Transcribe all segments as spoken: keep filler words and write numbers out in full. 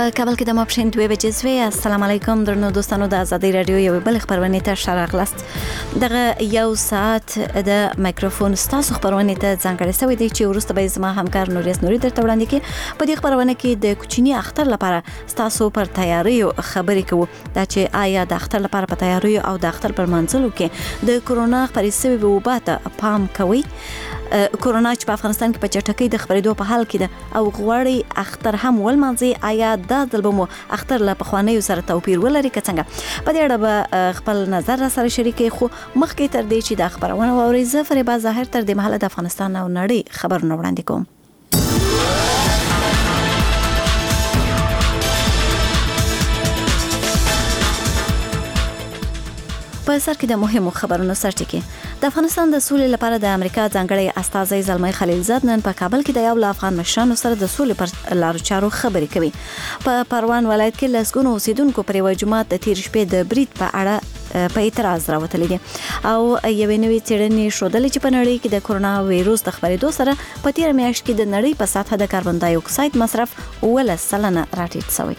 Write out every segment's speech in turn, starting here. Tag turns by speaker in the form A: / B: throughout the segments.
A: په کابل کې د ماپښین دوه بجې شوې. السلام علیکم درنو دوستانو، د آزادۍ رادیو یو بل خبرونه ته شارغلست. دغه یو ساعت د مایکروفون ستاسو خبرونه ته ځانګړی شوی دی چې ورسته به زما همکار نوریس نوري درته وړاندې کړي. په دې خبرونه کې د کوچنی اختر لپاره ستاسو پر تیاری خبرې کوو، دا چې آیا د اختر لپاره په تیاری او د اختر پر منځلو کې د کورونا خپرې شوی وبات پام کوي. کورونا چې په افغانستان کې په چټکۍ د خبرېدو په حال کې ده او غواړي اختر هم ولمانځي. آیا دا ځل به مو اختر له پخوانیو سره توپیر ولري که څنګه؟ په دې اړه به خپل نظر را سره شریکې، خو مخکې تر دې چې دا خبرونه واورئ زه فریبا ظاهر تر دې مهاله د افغانستان او نړۍ خبرونه وړاندې کوم. په سر کې د مهمو خبرونو سرټکی. د افغانستان د سولې لپاره د امریکا ځانګړی استازی زلمی خلیلزاد نن په کابل کې د یو افغان مشرانو سره د سولې پر لارو چارو خبرې کوي. په پروان ولایت کې لسګونو اوسیدونکو پر یو جماعت د تیر شپې د برید په اړه په اعتراض راوتلي دي او یوې نوې څېړنې ښودلې چې په نړۍ کې د کورونا وایروس د خپرېدو سره په تیر میاشت کې د نړۍ په سطحه د کاربن ډای اکساید مصرف اوولس سلنه راټیټ شوی.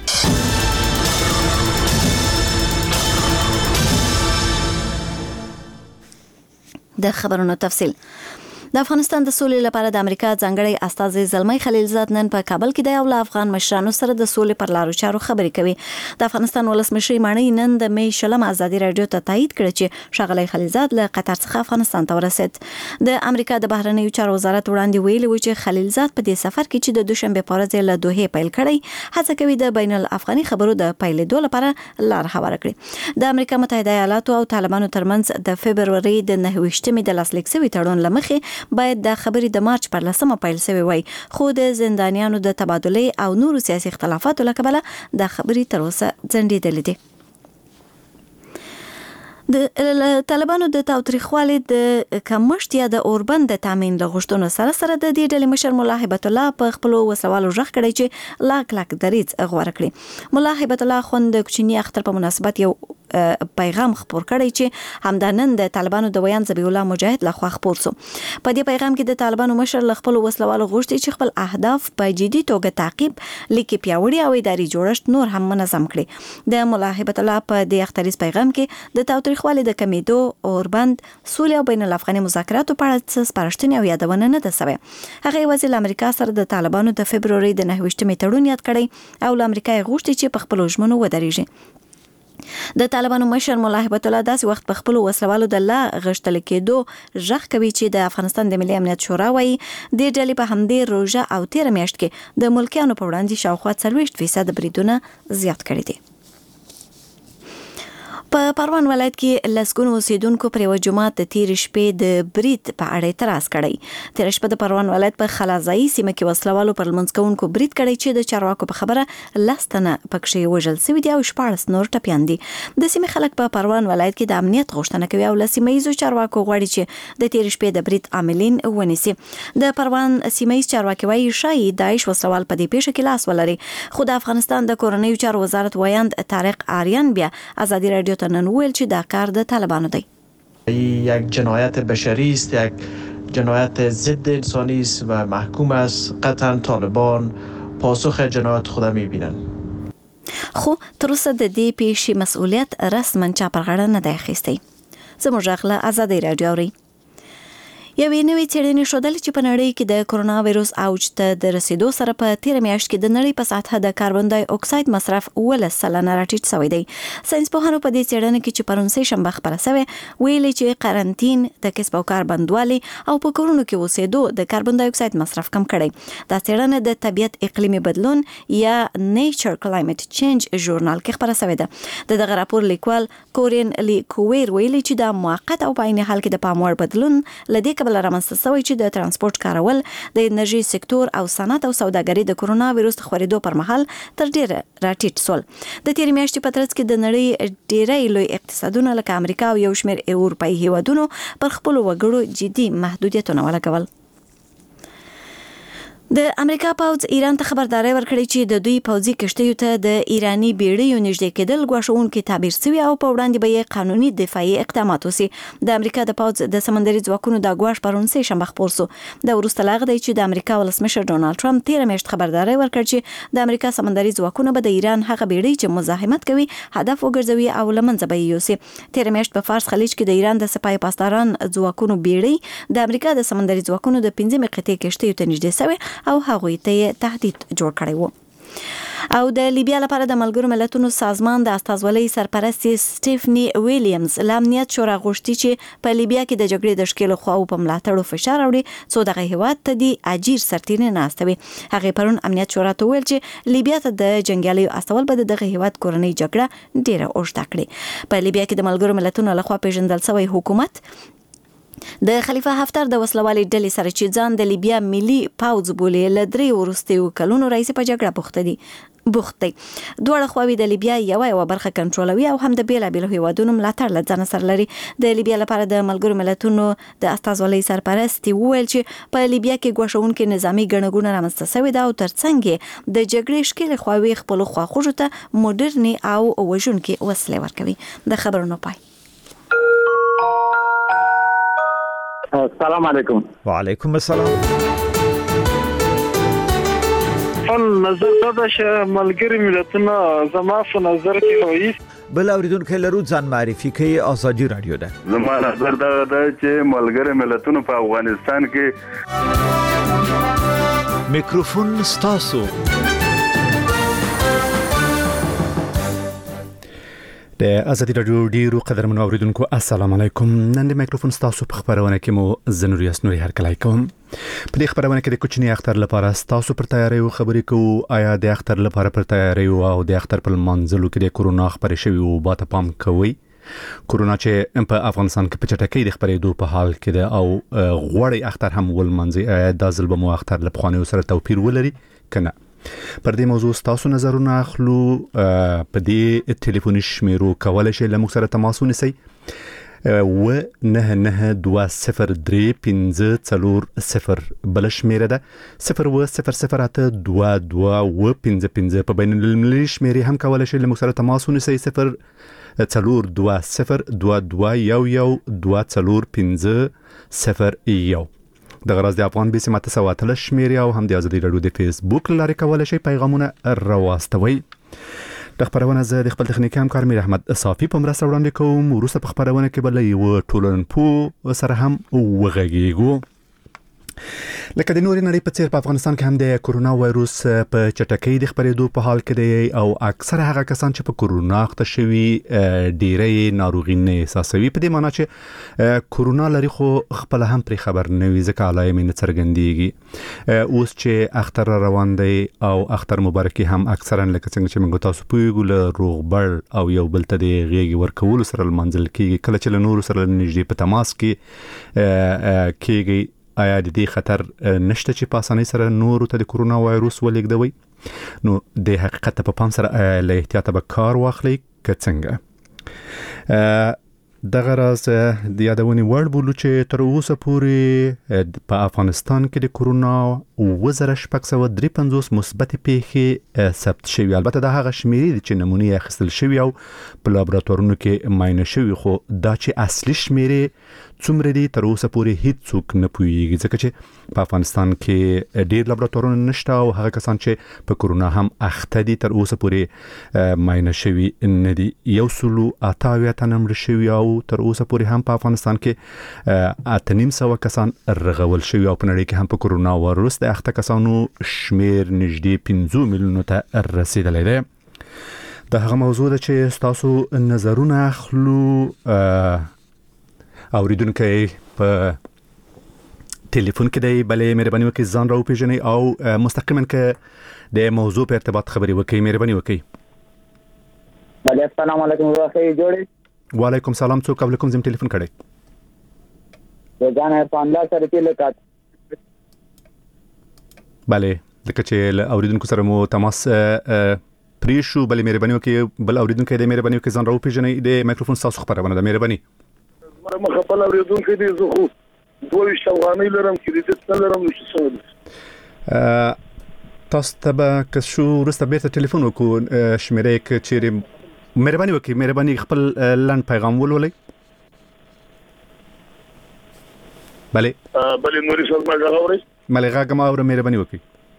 A: د خبرونو تفصیل. د افغانستان د سولې لپاره د امریکا ځانګړی استازی زلمی خلیلزاد نن په کابل کې د یو افغان مشرانو سره د سولې پر لارو چارو خبرې کوي. د افغانستان ولسمشر مانی نن د می شلم آزادي رادیو ته تایید کړ چې ښاغلی خلیلزاد له قطر څخه افغانستان ته ورسید. د امریکا د بهرنیو چارو وزارت وړاندې ویلي و چې خلیلزاد په دې سفر کې چې د دوشنبه په ورځ له دوحې پیل کړی، هڅه کوي د بین الافغاني خبرو د پیلېدو لپاره لار هواره کړي. د امریکا متحده ایالاتو او طالبانو ترمنځ د فبروري د نهه ویشتمې د لاسلیک شوي تړون له مخې باید د خبرې د مارچ پر لسمه پیل شوی وای، خو د زندانیانو د تبادلې او نورو سیاسي اختلافاتو له کبله د خبرې تر اوسه ځنډېدلې دي. د طالبانو د تاوتریخوالي د کمښت یا د اوربند د تامین له غوښتنو سره سره د دې ډلې مشر ملا هیبت الله په خپلو وسوالو غږ کړی چې لاک لاک دریځ غوره کړي. ملا هیبت الله خوند د کوچني اختر په مناسبت یو پیغام خپور کړی چې همدا نن د طالبانو د ویان ذبیح الله مجاهد لخوا خپور شو. په دې پیغام کې د طالبانو مشر له خپل وسلوالو غوښتي چې خپل اهداف په جدي توګه تعقیب، لیکي پیاوړي او اداري جوړښت نور هم منظم کړي. د ملا هیبت الله په دې اختریز پیغام کې د تاوتریخوالي د کمیدو، اوربند، سولې او بین الافغاني مذاکراتو په اړه څه سپارښتنې او یادونه نه ده شوې. هغه یوازې له امریکا سره د طالبانو د فبروري د نهه ویشتمې تړون یاد کړی او له امریکا یې غوښتي چې په خپلو ژمنو ودرېږي. د طالبانو مشر ملا هیبت الله داسې وخت په خپلو وسلوالو د لا غښتلي کېدو غږ کوي چې د افغانستان د ملي امنیت شورا وایي دې ډلې په همدې روژه او تېره میاشت کې د ملکیانو په وړاندې شاوخوا څلوېښت فیصد بریدونه زیات کړي دي. په پروان ولایت کې لسګونو اوسیدونکو پر یو جماعت د تیر شپې د برید په اړه اعتراض کړی. تیر شپه د پروان ولایت په خلازایي سیمه کې وسلوالو پر لمونځ کوونکو برید کړی چې د چارواکو په خبره لس تنه پکښې وژل شوي دي او شپاړس نور ټپیان دي. د سیمې خلک په پروان ولایت کې د امنیت غوښتنه کوي او له سیمه ییزو چارواکو غواړي چې د تیر شپې د برید عاملین ونیسي. د پروان سیمه ییز چارواکي وایي ښایي داعش وسلوال په دې پیښه کې لاس ولري، خو د افغانستان د کورنیو چارو وزارت ویاند طارق آریان بیا آزادي رادیو نن ویل چې دا کار د طالبانو دی.
B: یک جنایت بشری است، یک جنایت ضد انسانی است و محکوم است. قطعا طالبان پاسخ جنایت خود می‌بینند.
A: خو تر اوسه د دې پیښې مسؤلیت رسما چا پر غاړه نه دی اخیستی. زموږ غږ له آزادۍ راډیو اورئ. یوې نوې څېړنې ښودلې چې په نړۍ کې د کورونا وایروس اوج ته د رسیدو سره په تیره میاشت کې د نړۍ په سطحه د کاربن ډای اکساید مصرف اوولس سلنه راټیټ شوی دی. ساینسپوهانو په دې څېړنه کې چې پرون سه شنبه خپره شوې ویلي چې قرنطین د کسب او کار بندوالي او په کورونو کې اوسېدو د کاربن ډای اکساید مصرف کم کړی. دا څېړنه د طبیعت اقلیمي بدلون یا نیچر کلایمټ چینج ژورنال کې خپره شوې ده. د دغه راپور لیکوال کورین لی کویر ویلي چې دا موقت او په عین حال کې د پام وړ بدلون لدې بل رامنځته شوی چې د ترانسپورت کارول، د انرژي سکتور او صنعت او سوداګرۍ د کورونا وایروس خورېدو پر مهال تر ډیره راټیټ شول. د تېرې میاشتې په ترڅ کې د نړۍ ډیری لوی اقتصادونه لکه امریکا او یو شمېر اروپایي هیوادونو پر خپلو وګړو جدي محدودیتونه ولګول. د امریکا پوځ ایران ته خبرداري ورکړې چې د دوی پوځي کشتیو ته د ایرانی بیړیو نږدې کېدل غواړونکي تعبیر شوی او په وړاندې به یې قانوني دفاعي اقدامات وسی. د امریکا د پوځ د سمندري ځواکونو د غواړ پرونسي شنبه خبر شو. د وروسته لاغ دی چې د امریکا ولسمشر ډونالد ټرمپ تیر میاشت خبرداري ورکړ چې د امریکا سمندري ځواکونه به د ایران هغه بیړۍ چې مزاحمت کوي هدف وګرځوي او لمنځه به یوسي. تیر میاشت په فارس خلیج کې د ایران د سپای پاسداران ځواکونو بیړۍ د امریکا د سمندري ځواکونو د پنځمې قطعې کشتیو ته نږدې شوی او هغوی ته تهدید جوړ کړی وو. او د لیبیا لپاره د ملګرو ملتونو سازمان د استازولۍ سرپرست سټیفنی ویلیامز له امنیت شورا غوښتي چې په لیبیا کې د جګړې د ښکېلو خواو په ملاتړ فشار راوړي څو دغه هیواد ته د اجیر سرتینې ناستوي. هغه پرون امنیت شورا ته ویل چې لیبیا ته د جنگیالیو استول به دغه هیواد کورنۍ جګړه ډیره اوږده کړي. په لیبیا کې د ملګرو ملتونو لخوا پیژندل شوی حکومت د خلیفه حفتر د وسلوالي ډلې سره چې ځان د لیبیا ملي پوځ بولي لدري ورستیو کلونو رئیس په جګړه بوخته دي بوخته دوه خواوی د لیبیا یو یو برخه کنټرولوي او هم د بیلابیلو هیوادونو ملاتړ لځنه سره لري. د لیبیا لپاره د ملګرو ملتونو د استازولۍ سرپرست ویل چې په لیبیا کې غوښونکي نظامی ګڼګونه رامنځته شوې ده او ترڅنګ د جګړې شکل خواوی خپل خواخوږو ته موډرني او وژونکي وسلې ورکوي. د خبرونو پای.
C: السلام علیکم.
D: وعلیکم السلام.
E: فل نظر دا چې ملګری ملتونه زما په نظر کې وایي
D: بل اوریدونکو لرو ځان معرفي کوي ازادي رادیو ده.
C: زما نظر دا ده چې ملګری ملتونه په افغانستان کې
D: میکروفون ستاسو. د ازادي رادیو ډیرو قدرمنو اوریدونکو السلام علیکم. نن د میکروفون ستاسو په خبرونه کې مو زنوري اسنوري هرکلای کوم. په دې خبرونه کې د کوچنی اختر لپاره ستاسو پر تیاری او خبرې کوو. آیا د اختر لپاره پر تیاری او د اختر پر منځلو کې د کورونا خبرې شوي او با ته پام کوي؟ کورونا چې په افغانستان کې په چټکۍ د خبرېدو په حال کې ده او غوړی اختر هم ولمنځي. د ځل به مو اختر له پخوانیو سره توپیر ولري کنه؟ پر دې موضوع تاسو نظرونه اخلو. په دې ټلیفوني شمیرو کولای شئ له موږ سره تماس ونیسئ و نه نه دوه صفر درې پنځه څلور صفر بل شمیره ده صفر و صفر صفر اته دوه دوه و پنځه پنځه. په بین المللي شمیرې هم کولای شئ له موږ سره تماس ونیسئ صفر څلور دوه صفر دوه دوه یو یو دوه څلور پنځه صفر یو. د غراز د افغان بیسي ماته سواتل شمیرې او هم د ازادي رادیو د فیسبوک لارې کولای شئ پیغامونه راواستوي. د خبرونه زه د خپل تخنیکي همکار میر احمد صافي په مرسته وړاندې کوم. وروسته په خبرونه کې بل یو ټولنپوه سره هم وغږیږو. لکه د نوري نړۍ په څیر په افغانستان کې هم د کورونا وایروس په چټکۍ د خبرېدو په حال کې دی او اکثره هغه کسان چې په کورونا اخته شوي ډېرې ناروغي نه احساسوي. په دې معنی چې کورونا لري خو خپل هم پرې خبر نه وي ځکه علایمې نه څرګندېږي. اوس چې اختر روان دی او اختر مبارکي هم اکثرا لکه څنګه چې موږ تاسو پوهیږو له روغبړ او یو بل ته د غېږې ورکولو سره لمانځل کېږي. کله چې له نورو سره نږدې په تماس کې کېږي آیا د دې خطر نشته چې په اسانۍ سره نورو ته د کورونا وایروس ولېږدوي؟ نو د حقیقت په پام سره له احتیاطه به کار واخلئ که څنګه؟ دغه راز د یادونې وړ بولو چې تر اوسه پورې په افغانستان کې د کورونا اووه زره شپږ سوه درې پنځوس مثبت پیښې ثبت شوي. البته دا هغه شمیرې دي چې نمونې اخیستل شوي او په لابراتوارونو کې معاینه شوي، خو دا چې اصلي شمیرې څومره دي تر اوسه پورې هیڅوک نه پوهیږي ځکه چې په افغانستان کې ډېر لابراتوارونه نشته او هغه کسان چې په کورونا هم اخته دي تر اوسه پورې معاینه شوي نه دي. یو سلو اته اویا تنه مړه شوي او تر اوسه پورې هم په افغانستان کې اته نیم سوه کسان رغول شوي او په نړۍ کې هم په کورونا وایروس د اخته کسانو شمیر نږدې پنځه میلیونو ته رسیدلی دی. د هغه موضوع ده چې ستاسو نظرونه اخلو. اوریدونکي په ټلیفون کې دی، بلې مهرباني وکړئ ځان راوپېژنئ او مستقیما که د موضوع په ارتباط خبرې وکړئ مهرباني وکړئ.
F: بله السلام علیکم ورحمة جوړې.
D: وعلیکم سلام. څوک او کوم ځای ټلیفون کړی؟
F: جان عرفان الله سره تلکات.
D: بله لکه چې له اوریدونکو سره مو تماس پریشو، بلې مهرباني وکړئ بل اوریدونکی دی مهرباني وکړئ ځان راوپېژنئ. د مایکروفون ستاسو خبرونه ده مهرباني.
E: مخه بل اوریدونکی دی زه خو دوه ویشت افغانۍ لرم کریډیټ نه لرم نو څه وکړم؟
D: تاسو ته به که شو وروسته بیرته ټلیفون وکړو شمیرې کې چیرې مهرباني وکړئ مهرباني خپل لنډ پیغام ولولئ. بله
G: بله نوري صاحب ما غږ اورئ؟
D: بله غږ ما اورم مهرباني وکړئ.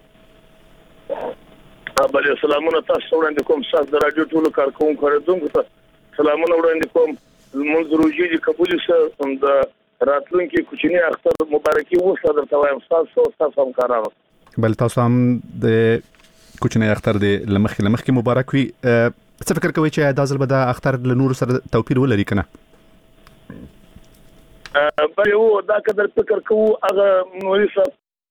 G: بله سلامونه تاسو وړاندې کوم تاسو د راډیو ټولو کارکوونکو اوریدونکو ته سلامونه وړاندې کوم. لمونځ روژې دي قبول شه د راتلونکي کوچني اختر مبارکي اوسه درته وایم تاسو او تاسو همکارانو.
D: بل تاسو هم د کوچنی اختر د لمخ لمخ کې مبارک وي. څه فکر کوئ چې دا ځل به د اختر له نور سره توپیر ولري کنه؟
G: بل یو دا قدر فکر کوو هغه نوري صاحب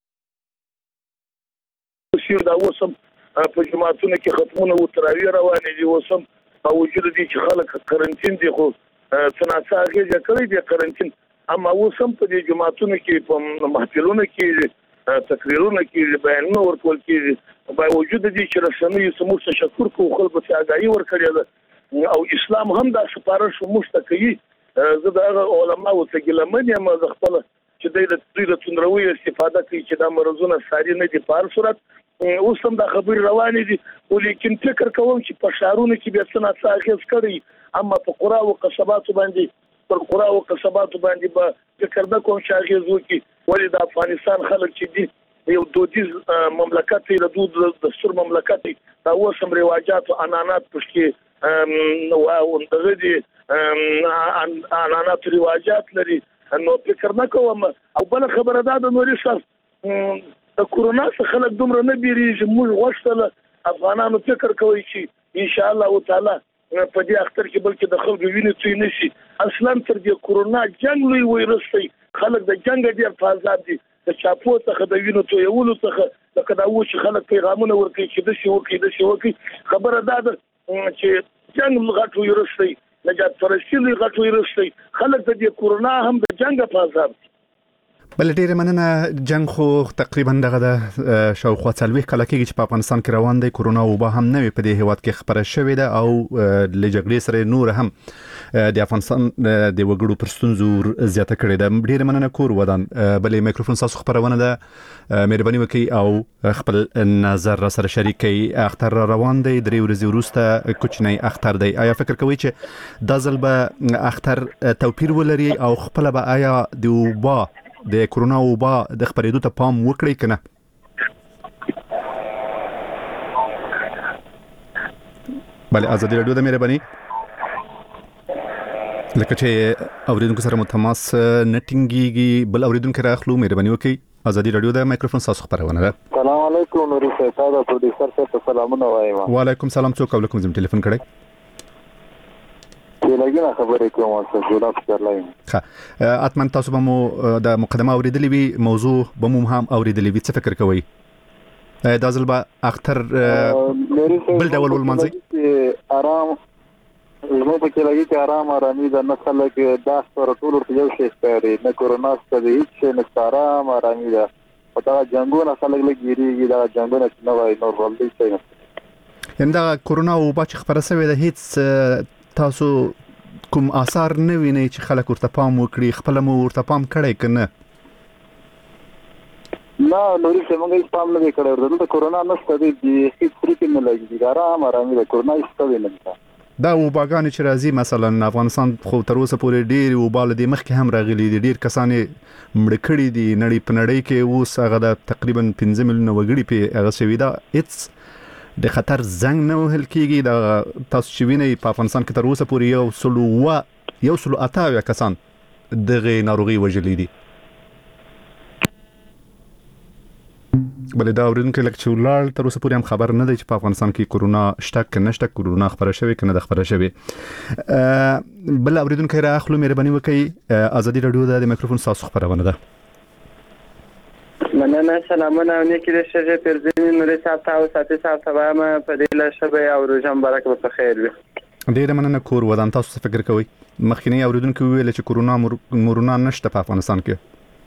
G: شیر دا وسم په جماعتونو کې ختمونه او تراویح روانې دي وسم او وجود دي چې خلک قرنټین دي خو څنګه هغه کوي د قرنټین اما وسم په دې جماعتونو کې په محفلونو کې تقریرونه کې بیانونه ورکول کېږي با وجود دي چې رسنۍ سمو تشکر کوو خلکو ته آگاهي ورکړي او اسلام هم دا سپارښت مشتکي زه د علماء ته ګلمن یم د خپل چې د دې د تندروي استفاده کوي چې دا مرزونه ساري نه دي په هر صورت اوس هم دا خبر روانې دي ولیکن فکر کوم چې په شهرونو کې به څنګه څاخیز کړي اما په قرا او قصبات باندې پر قرا او قصبات باندې به فکر نه کوم چې هغه وکړي ولې د افغانستان خلک چې دي یو دودیز مملکت دی د دود دستور مملکت دی دا اوسم رواجات او عنعنات پښتي نو او دغه دي عنعنات رواجات لري نو فکر نه کوم. او بل خبره ده د نوري صاحب د کورونا څخه خلک دومره نه بیریږي موږ غوښتل افغانانو فکر کوي چې ان شاء الله تعالی په دې اختر کې بلکې د خلکو وینې توی نشي. اصلا تر دې کورونا جنگ لوی وایرس دی خلک د جنگ ډیر فعال دي د چاپو څخه د وینې تویولو څخه لکه دا و چې خلک پیغامونه ورکوي چې د شي وکړي د شي وکړي خبره ده چې جنگ غټ وایرس دی نجات پرستی لوی غټ وایرس دی خلک د دې کورونا هم د جنگ فعال دي.
D: بل ډیر مننه. جنگ خو تقریبا دغه د شاوخوا څلويخ کال کېږي چې په افغانستان کې روان دی. کورونا وبا هم نه په دې هیواد کې خبره شوې ده او له جګړې سره نور هم د افغانستان د وګړو پر ستونزو زیاته کړې ده. ډیر مننه کور ودان. بلې میکروفون تاسو خبرونه ده مهرباني وکړئ او خپل نظر را سره شریک کړئ. اختر روان دی درې ورځې وروسته کوچنی اختر دی. آیا فکر کوئ چې دا ځل به اختر توپیر ولري او خپل به آیا د وبا د کورونا وبا د خبرېدو ته پام وکړي کنه؟ بله ازادي رادیو د مهرباني لکه چې اوریدونکو سره متماس نټینګيږي بل اوریدونکو راخلو مهرباني وکړئ. ازادي رادیو د مایکروفون تاسو خبرونه ده.
F: السلام علیکم نوري صاحب دا پروډوسر ته سلامونه وایم.
D: وعلیکم سلام. څوک کوم زم ټلیفون کړی؟
F: لګینا خبرې کوم څه جوړه کړلایم.
D: ښه اتمن تاسو به مو د مقدمه اوریدلې وي موضوع به مو هم اوریدلې وي. څه فکر کوئ دا ځل به اختر بل ډول ولمنځي؟
F: آرام زموږ په کې لګي چې آرام آرامي د نه خلک دا سره ټول یو شی ستاري نه کورونا ستاسو هیڅ نه آرام آرامي ده او دا جنگونه خلک لګيږي دا جنگونه نه وای نورمال دي څه نه.
D: انده کورونا او با چې خبره شوې ده هیڅ تاسو کوم آثار نه ویني چې خلک ورته پام وکړي خپل مو ورته پام کړی کنه؟
F: نه نوري څه موږ یې پام نه کړو دلته کورونا نشته دی هیڅ پریکې نه لګي آرام آرامي ده کورونا هیڅ څه نه ده.
D: دا وباګان چې راځي مثلا افغانستان خو تر اوسه پورې ډېر وبال دي مخکې هم راغلي دي ډېر کسان مړ کړي دي نړۍ په نړۍ کې اوس هغه د تقریبا پنځه میلیونه وګړي په هغه شوي دا هیڅ د خطر زنګ نه وهل کېږي. دا تاسو چې وینئ په افغانستان کې تر اوسه پورې یو سلو و یو سلو اتاویا کسان دغه ناروغي وژلي دي. بلې دا اوریدونکو لکه چې ولاړ تر اوسه پورې هم خبر نه دی چې په افغانستان کې کورونا شته که نشته کورونا خبره شوې که نه ده خبره شوې. بل اوریدونکو راخلو مهرباني وکړئ. ازادي رادیو د میکروفون تاسو خبرونه ده.
H: مننه سلامونه او نیکی د شجه پرزینی نوري صاحب تاسو ساتي صاحب تمام په دې له شبه او روزه مبارک په خیر وي.
D: ډیر مننه کور ودان. تاسو څه فکر کوئ؟ مخکینی اوریدونکو ویل چې کورونا مورونا نشته په افغانستان کې.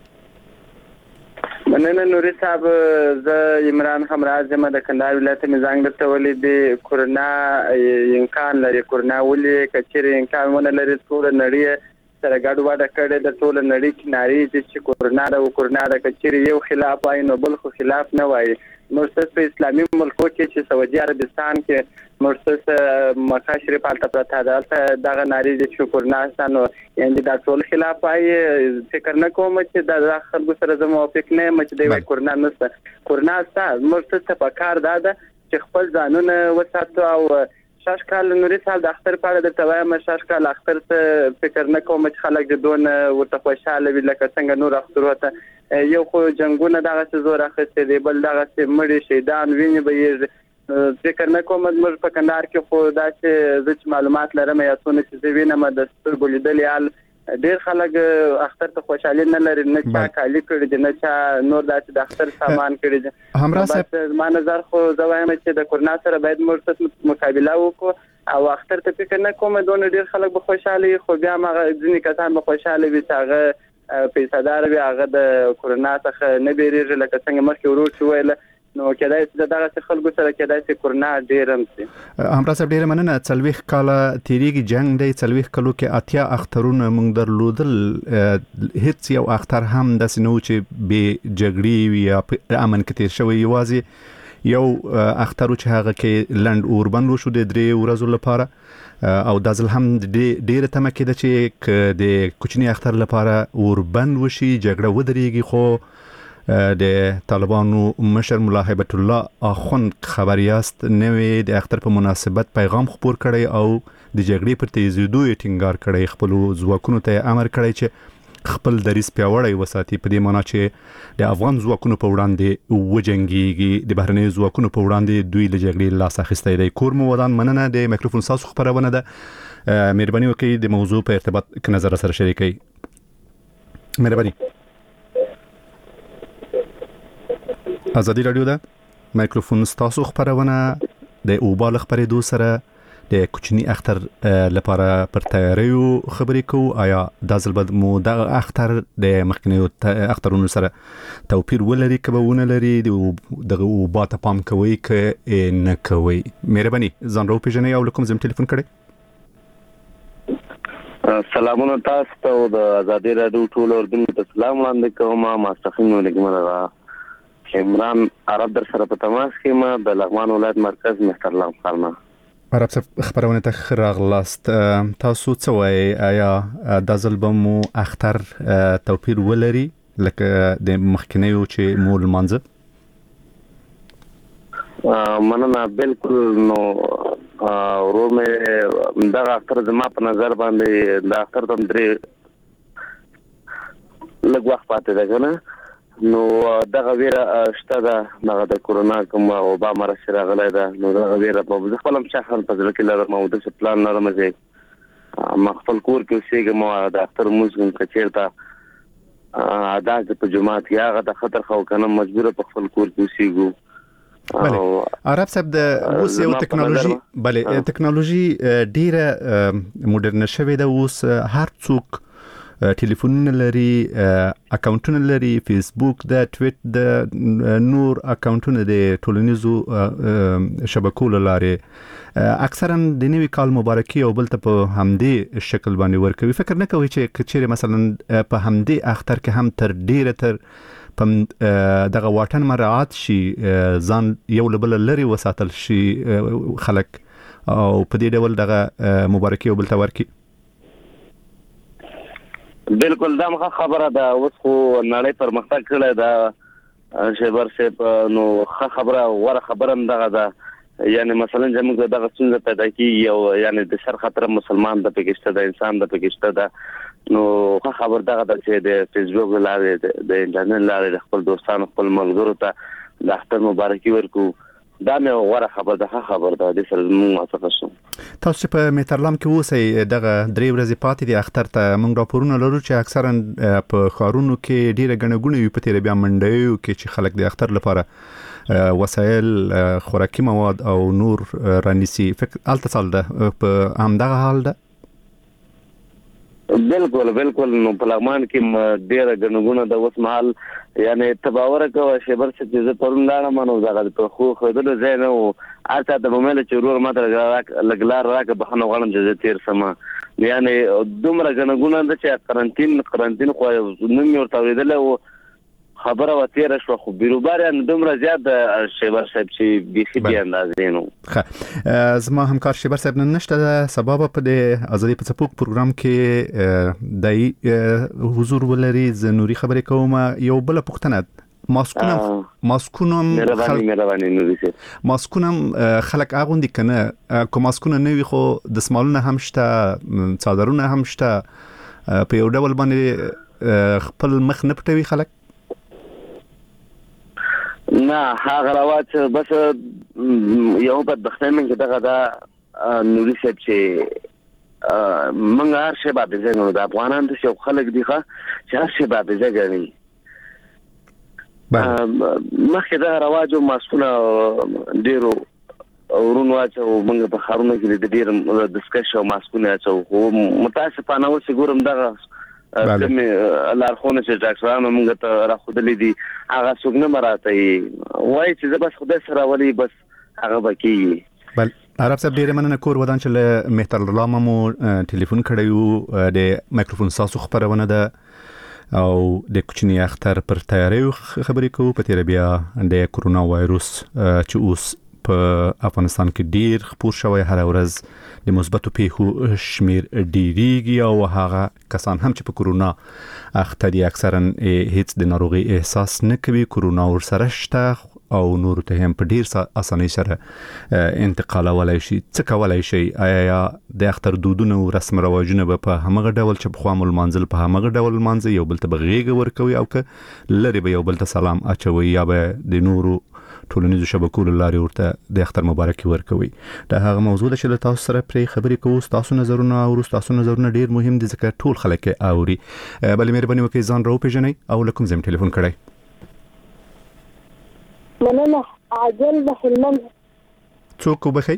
H: مننه نوري صاحب زه عمران همراز یم د کندهار ولایت میزانګ درته ولې د کورونا امکان لري کورونا ولې کچېر امکان ونه لري ټول نړۍ سره ګډوډه کړې د ټول نړۍ کې ناري چې کورونا د کورونا د کچري یو خلاف وای نو بل خو خلاف نه وای. مرسس په اسلامي ملکو کې چې سعودي عربستان کې مرسس مکه شریف حالت پرته ده دغه ناري چې کورونا ستانو یعنی دا ټول خلاف وای. فکر نه کوم چې د خلکو سره زه موافق نه یم چې دوی کورونا نشته. کورونا ستاسو مرسس ته پکار ده چې خپل ځانونه وساتو او شاش کال نوري سال د اختر په اړه د توایم شاش کال اختر ته فکر نه کوم چې خلک د دون ورته خوشاله وي لکه څنګه نور اختر وته یو خو جنگونه دغه څه زور اخیستي دی بل دغه څه مړي شهیدان ویني به فکر نه کوم موږ په کندهار کې خو دا چې د معلومات لرم یا څونه چې وینم د سترګو لیدلې حال ډېر خلک اختر ته خوشاله نه لري نه چا کالي کړي دي نه چا نور د اختر سامان کړي دي.
D: همرا صاحب
H: ما نظر خو زه وایم چې د کورونا سره باید مرسته مقابله وکړو او اختر ته فکر نه کوم دون ډېر خلک به خوشاله خو بیا ما ځینې کسان به خوشاله وي چې هغه پیسادار وي هغه د کورونا څخه نه بیریږي لکه څنګه مخکې ورور چې ویل نو کېدای چې دغه خلکو سره کېدای چې کورونا ډېر هم شي.
D: همرا صاحب ډېر مننه. څلوېښت کاله تیریږي جنگ دی څلوېښت کلو کې اتیا اخترونه موږ درلودل هیڅ یو اختر هم داسې نه و چې بې جګړې وي یا امن کې تیر شوی. یوازې یو اختر چې هغه کې لنډ اوربند وشو د درې ورځو لپاره او دا ځل هم ډېره تمه کېده چې د کوچني اختر لپاره اوربند وشي جګړه ودرېږي. خو د طالبانو مشر ملا هیبت الله اخوند خبرياست نوې د اختر په مناسبت پیغام خپور کړی او د جګړې پر تیزیدو یې ټینګار کړی. خپل ځواکونو ته امر کړی چې خپل دریځ پیاوړی وساتي په دې معنی چې د افغان ځواکونو په وړاندې وجنګيږي د بهرنۍ ځواکونو په وړاندې دوی له جګړې لاس اخیستی دی. کور مو ودان مننه. د میکروفون تاسو خبرونه ده مهرباني وکړئ د موضوع په ارتباط کې نظر سره شریکئ. مهرباني. ازادي رادیو ده میکروفون تاسو خبرونه د اوبال خبرېدو سره د کوچني اختر لپاره پر تیاریو خبرې کوو. آیا دا ځل به مو د اختر د مخکنیو اخترونو سره توپیر ولري که به ونه لري دغه اوبا ته پام کوئ که نه کوئ؟ مهرباني ځان را وپېژنئ او له کوم ځای ټلیفون کړئ.
I: سلامونه تاسو ته او د ازادي رادیو ټول اردوونکو ته سلام وړاندې کوم. ماسپښین ولیکمه عمران عرب در سره په تماس کې ما د لغمان ولایت مرکز مهترلام خانه.
D: عرب صاحب خبرونه ته خراغلاست. تاسو څه وایي آیا د ځل به مو اختر توپیر ولري لکه د مخکنیو چې مو لمانځه؟
I: مننه بالکل. نو ورور مې دغه اختر زما په نظر باندې د اختر تم درې لږ وخت پاتې ده که نه نو دغه ویره شته ده دغه د کورونا کوم وبا مرض راغلی ده نو دغه ویره په زه خپل هم شخصا په زړه کې لرم او داسې پلان لرم چې ما خپل کور کې اوسېږم او د اختر لمونځ کوم که چېرته ادا کړې په جومات کې هغه د خطر خو که نه مجبوره په خپل کور کې اوسېږو.
D: بله عرب صاحب د اوس یو ټکنالوژي بله ټکنالوژي ډیره موډرنه شوې ده. اوس هر څوک ټلیفونونه لري اکاونټونه لري فیسبوک د ټویټ د نور اکاونټونه د ټولنیزو شبکو لارې اکثرا د نوي کال مبارکي او بل ته په همدې شکل باندې ورکوي. فکر نه کوي چې چیرې مثلا په همدې اختر کې هم تر ډیره تر په دغه واټن مراعات شي ځان یو له بله لرې وساتل شي خلک او په دې ډول دغه مبارکي او بل ته ورکي؟
I: بالکل دا مخه خبره ده. اوس خو نړۍ پرمختګ کړی ده شیبر صاحب نو ښه خبره غوره خبره هم دغه ده. یعنی مثلا زموږ دغه ستونزه پیدا کېږي او یعنی د سر خطر مسلمان د پکې شته د انسان د پکې شته ده نو ښه خبر دغه ده چې د فیسبوک لارې د انټرنیټ لارې د خپل دوستانو خپل ملګرو ته د اختر مبارکي ورکو. دا مې غوره خبر ده ښه خبر ده د سره موږ موافقه شو.
D: تاسو چې په مهترلام کې اوسئ دغه درې ورځې پاتې دي اختر ته موږ راپورونه لرو چې اکثرا په ښارونو کې ډیره ګڼه ګوڼه وي په تېره بیا منډیو کې چې خلک د اختر لپاره وسایل خوراکي مواد او نور رانیسي. فکر هلته څه ده په همدغه حال ده؟
I: بالکل بالکل. نو په لغمان کې ډیره ګڼه ګوڼه ده اوس مهال یعنی تباوره کوه شیبر چې زه پرون لاړم نو دغه په خو ښودلو ځای نه و هر چا ته به مې ویل چې ورور ما ته لږ لار راکړه بخښنه غواړم چې زه تېر شم یعنی دومره غنغونه د چې قرنټین قرنټین خو نن یو تاویدل او خبره وتیره شو خو بیروبار ان دومره زیات شیبر صاحب چې بيخي بي اندازې نو
D: ښه زما همکار شیبر صاحب نن نشته سبب په د ازادي په څپوک پروګرام کې د حضور ولري ز نوري خبرې کوم یو بل پښتنه ماسکونم ماسکونم
I: مهرباني مهرباني نوري سي
D: ماسکونم خلک اغوندي کنه کوم ماسکونه نوي خو د سمالونه هم شته صادرونه هم شته په یو ډول باندې خپل مخ نه پټوي خلک
I: نه هغه راوات بس یو بدبختۍ من کې دغه دا نوري سي چې منګ هر شی باندې ځنګو د افغانان د شو خلک دي ښه چې هر شی باندې ځګړي مخکې دا رواجو ماسکونه ډیرو ورونو اچو موږ په خارونه کې د ډیر ډسکشن ماسکونه اچو خو متاسفانه اوس ګورم دغه کوم لارښوونه چې ډاکټرانو موږ ته راخودلې دي هغه څوک نه مراته وایي چې بس خدای سره ولي بس هغه بکی
D: بل عرب صاحب ډیره مننه کور ودان چې مهتر الله مو ټلیفون کړیو د مایکروفون ساسو خبرونه ده او د کوچنی اختر پر تیاری خبرې کوو په تیر بیا د کورونا وایروس چې اوس په افغانستان کې ډیر خپور شوی هر ورځ د مثبتو پیښو شمیر ډیریږي او هغه کسان هم چې په کورونا اخته دي اکثرا هیڅ د ناروغي احساس نه کوي کورونا ورسره شته او نور ته هم په ډیر اسانۍ سره انتقال ولای شي څه کولای شي آیا د اختر دودونه او رسم رواجونه په همغه ډول چې په خامل منزل په همغه ډول منځ یو بل ته بغیګ ورکوي او که لری به یو بل ته سلام اچوي یا به د نورو ټولنیزو شبکو لاري ورته د اختر مبارکي ورکوي دا هغه موضوع ده چې تاسو سره پرې خبرې کوو تاسو نظرونه او تاسو نظرونه ډیر مهم دي ځکه ټول خلک اوري بل مهرباني وکړئ ځان راو پیژنئ او لکم زم ټلیفون کړئ
J: مننه عاجل د هلمند
D: څوک وبخي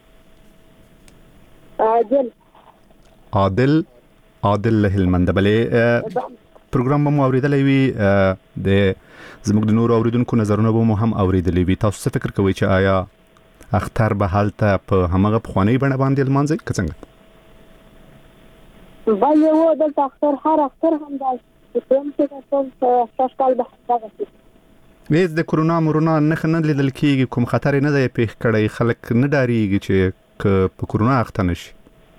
J: عاجل
D: عادل عادل له هلمند بلې پروګرام مو اوریدلې وی د زموږ د نور اوریدونکو نظرونه به مو هم اوریدلې وی تاسو څه فکر کوئ چې آیا اختر به حالته په همغه بخوانی بڼه باندې لمانځي که څنګه
J: بله و دلته اختر هر اختر هم دا کوم چې تاسو شاش کال به هغه
D: وېز د کورونا مورونا نه نه لیدل کېږي کوم خطر نه دی پیښ کړی خلک نه ډاریږي چې په کورونا اخته نشي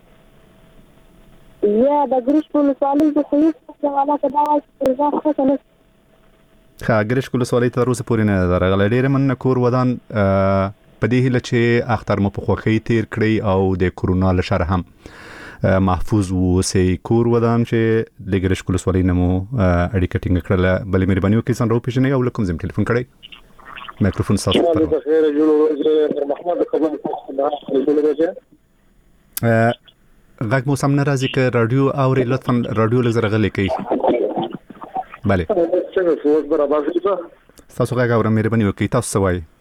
J: یا د ګریش په لسالي د خو څه والا کدا وایي چې خو نه
D: ښه ګریش کول سوالي تر اوسه پورې نه درغله ډېر من کور ودان په دې هله چې اختر مو په خوخي تیر کړی او د کورونا لشر هم محفوظ ووسئ کور ودان چې د ګریش کول سوالي نمو اړیکه ټینګ کړله بلې مهرباني وکړئ ځان راو پیژنئ او لکم زم ټلیفون کړئ مایکروفون تاسو ته
F: بخیر جوړ محمد خبر جوړ
D: غږ مو سم نه راځي که رادیو اوري لطفا رادیو لږ زره غلې کړئ بله
F: څنګه څه برابر شي
D: تاسو غږ اورم مهرباني وکړئ تاسو څه وایي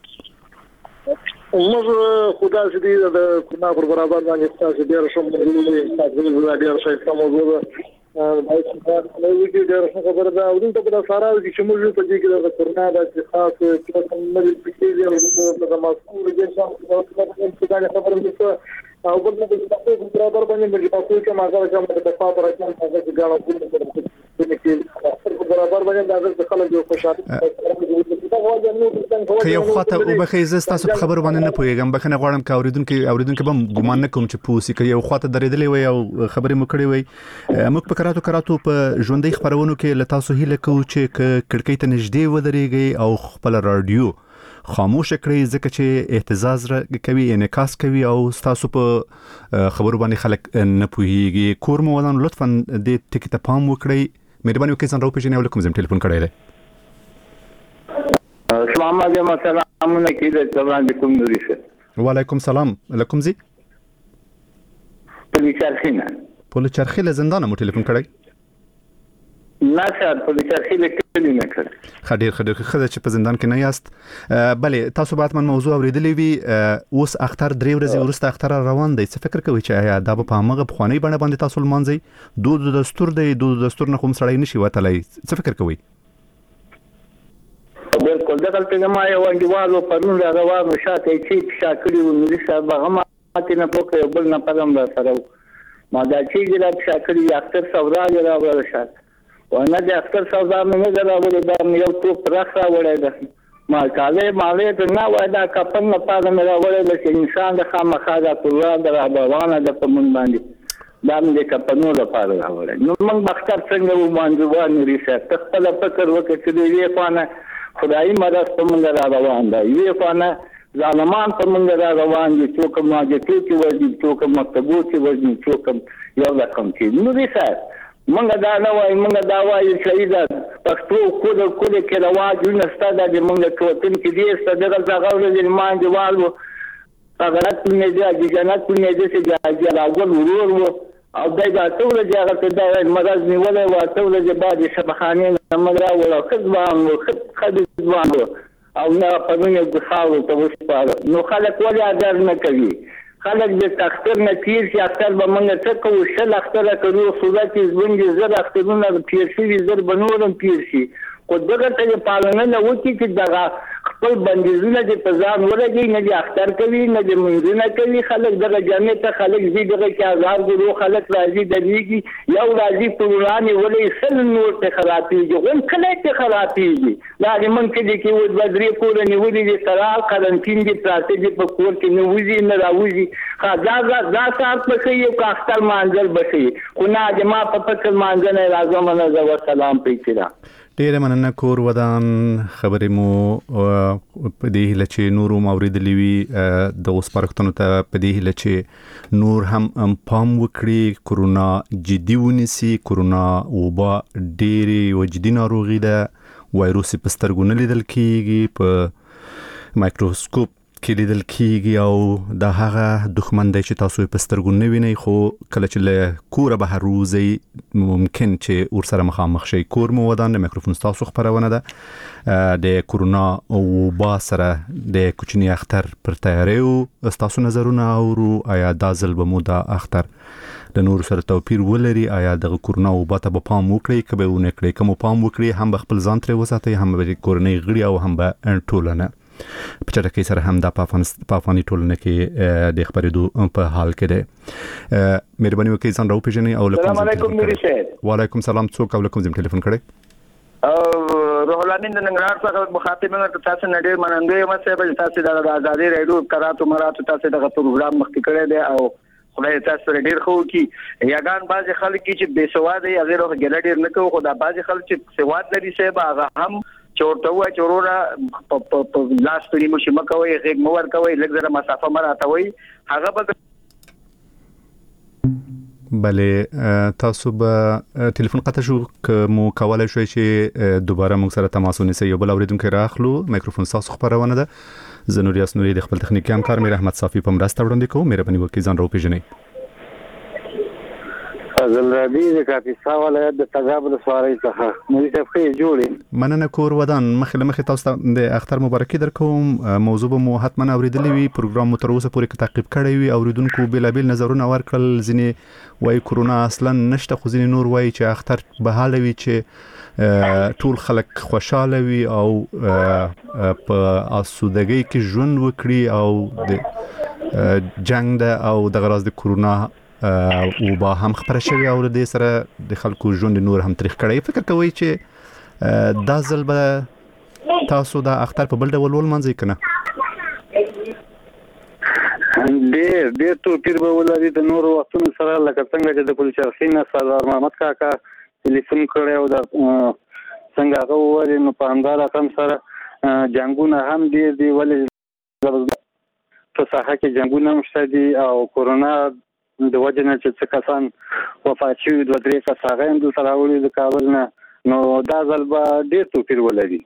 F: موږ خدا دې د کونا پر برابر باندې تاسو ډیر شوم موږ تاسو ډیر شي کوم موضوع دا چې نو ویډیو ډیر څه خبره ده او دلته په سارا چې موږ په دې کې د کورونا د خاص چې کوم مری پکې دی د ماسکو د ځان خبره ده او بل نه د تاسو برابر باندې موږ تاسو کې ماګه کوم د تاسو پر اساس چې ګاڼه کوم چې برابر باندې د خلک یو خوشاله
D: که یو خاطر او بخې زستا سب خبر باندې نه پوهیږم بخنه غواړم که اوریدونکو اوریدونکو به ګمان نه کوم چې پوسی که یو خاطر درېدلې وي او خبرې مو کړې وي موږ په کراتو کراتو په ژوندۍ خبرونو کې له تاسو هیله کوو چې کړکۍ ته نږدې ودرېږئ او خپل رادیو خاموش کړئ ځکه چې اهتزاز کوي انعکاس کوي او تاسو په خبرو باندې خلک نه پوهیږي کور مو ودان لطفا د ټکی ته پام وکړئ مهرباني وکړئ ځان راو پیژنئ او لکم زم ټلیفون کړئ دی
H: السلام علیکم السلام علیکم علیکم نوري سره
D: وعلیکم سلام لکم زی
H: پولیس چرخینه
D: پولیس چرخیله زندان مو ټلیفون کړئ
H: نه سر پولیس چرخیله کلی نه کړ
D: خډیر خډیر خدای چې په زندان کې نه یاست بلې تاسو به من موضوع اوریدلې وي اوس اختر درې ورځې وروسته اختر روان دی څه فکر کوئ چې آیا دا په هغه بخوانی بڼه باندې تاسو لمانځئ دود دستور دی دود دستور نه کوم سړی نشي وتلی څه فکر کوئ
H: بالکل دغه ته ما یو انډیوالو پرون راغوانو شاته چې شاکړي و نوري صاحب هغه ماته نه پوکه بل نه پدم را سره
K: ما دا چې را شکل یې اکثر سودا یې راوړل شو ونه د اکثر سودا مې نه راوړل دا یو ټوپ راخا وړای ده ما کاله مالې ته نه وای دا کپن نه پاره مې راوړل چې انسان د خامخا د الله د رهبرانه د پمن باندې دا مې کپنو لپاره راوړل نو موږ مختار څنګه و مانځوان ریسه خپل فکر وکړ چې دې خانه خدای مرسته په موږ را روان ده یې خانه ظالمان په موږ را روان دي څوک ماجه کې ورځي څوک مکتبو کې ورځي څوک یو رقم کې نو ریسه موږ دا نه وای موږ دا وای چې دا پښتو کوډ کوډ کې رواج ونستا د موږ ټوټن کې دې ستدغه ځاغول د مان دیوالو هغه ټول دې د جنت ټول دې چې دا راغول ورور وو او دای دا ټول ځای ته دا مرز نیولې و ټول دې بعد شبخانه موږ راوړو خدوان او خدوان او نه په موږ د خاور ته وسپاره نو خلک ولې اجازه نه کوي خلک د تختر نه پیر چې اکثر به موږ څه کوو شل اختر کړو صورت زبنګ زر اخترونه پیر شي زر بنورم پیر شي خو دغه ته پالنه نه وکړي چې دغه خپل بندیزونه د پزان ولګي نه د اختر کوي نه د منځونه کوي خلک دغه جامع ته خلک زی دغه کې آزار ګرو خلک راځي دلیږي یو راځي پرونانه ولې سل نور ته خرابېږي غون کله ته خرابېږي دا د من کې کې و بدرې کول نه ودی د سرال قرنټین دي پراته دي په کور کې نه وځي نه راوځي خاصه دا سات په یو کاستل مانځل بشي خو نه جما په فکر مانځنه راځم نه زو سلام پیچرا
D: ډیره مننه کور ودان خبرې مو په دې هله چې نور موریدلې وي د اوس پرختونو ته په دې هله چې نور هم پام وکړي کورونا جدي ونیسي کورونا وبا ډېری وجدي ناروغي ده وایروس په سترګو نه لیدل کیږي په مایکروسکوپ کې لیدل کیږي او د هغه دښمن دی چې تاسو په سترګو نه وینئ خو کله چې له کوره بهر وځئ ممکن چې ورسره مخامخ شئ کور مو ودان د میکروفون تاسو خبرونه ده د کورونا وبا سره د کوچني اختر پر تیاریو تاسو نظرونه اورو آیا دا ځل به مو دا اختر د نور سره توپیر ولري آیا د کورونا وبا ته په پام وکړئ کبه ونه کړئ کوم پام وکړئ هم خپل ځان تر وساتئ هم به کورنۍ غړي او هم به ټولنه په چټکۍ سره هم د پافانی ټولنه کې د خبرېدو په حال کې ده مهرباني وکړئ ځان راو پیژنئ او
K: السلام علیکم مری صاحب
D: وعلیکم سلام څوک او کوم ځم ټلیفون کړئ
K: او روح الامین د ننګرهار څخه مخاطبینو ته تاسو نه ډیر مننه یم چې تاسو د آزادۍ رادیو کراتو مراتو تاسو دغه پروګرام مخکې کړی دی او خدای تاسو ډیر خو کی یاګان بعض خلک چې بے سواد یا غیر غیر ډیر نه کوي خو دا بعض خلک چې سواد لري صاحب هغه هم چورته وای چورورا په لاس پرې مو شمه کوي غږ مو ور کوي لږ مسافه مراته وای هغه به
D: بله تاسو به ټلیفون قطع شو مو کولای شئ چې دوباره موږ سره تماس ونیسئ یو بل اوریدونکو راخلو میکروفون تاسو خبرونه ده زنوری اسنوری د خپل تخنیکی همکار میر احمد صافی په مرسته وړاندې کوم مهرباني وکړئ ځان راو پیژنئ
F: فضل ربی د کاپیسا ولایت د تګاب د سواري څخه مې ته خې جوړې
D: مننه کور ودان مخله مخه تاسو د اختر مبارکي در کوم موضوع به مو حتما اوریدلې وي پروګرام مو تر اوسه پورې تعقیب کړی وي اوریدونکو بلابل نظرونه ورکړل ځینې وای کورونا اصلا نشته خو ځینې نور وای چې اختر به حال وي چې ټول خلک خوشاله وي او په اسودګۍ کې ژوند وکړي او د جنگ ده او د غراز د کورونا او با هم خبره شوی او د سره د خلکو ژوند نور هم تاریخ کړی فکر کوي چې دا ځل به تاسو د اختر په بل ډول ولمنځئ کنه
F: ډېر ډېر توپیر به ولري د نور وختونو سره لکه څنګه چې د پولیس شرخینه سردار محمد کاکا ټلیفون کړی او د څنګه هغه وویل نو په همدار رقم سره جنګونه هم ډېر دي ولې په ساحه کې جنګونه هم شته دي او کورونا د وجنه چې څه کسان وفات شوي دوه درې کسان هم دلته راوړي د کابل نه نو دا ځل به ډېر توپیر ولري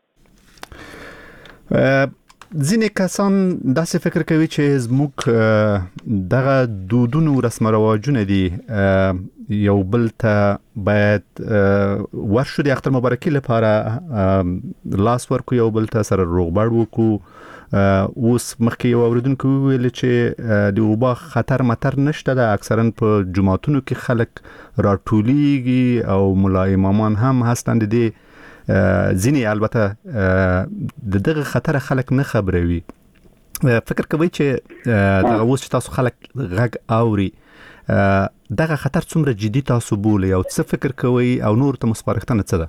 D: ځینې کسان داسې فکر کوي چې زموږ دغه دودونو رسم رواجونه دي یو بل ته باید ورشو د اختر مبارکي لپاره لاس ورکو یو بل ته سره روغبړ وکړو اوس مخکې یو اوریدونکو ویل چې د وبا خطر متر نشته د اکثرا په جماعتونو کې خلک راټولیږي او ملا امامان هم هستند دي ځینې البته د دغه خطر خلک نه خبروي فکر کوي چې دغه اوس چې تاسو خلک غږ اوري دغه خطر څومره جدي تاسو بولئ او څه فکر کوئ او نور ته مسپارښتنه څه ده؟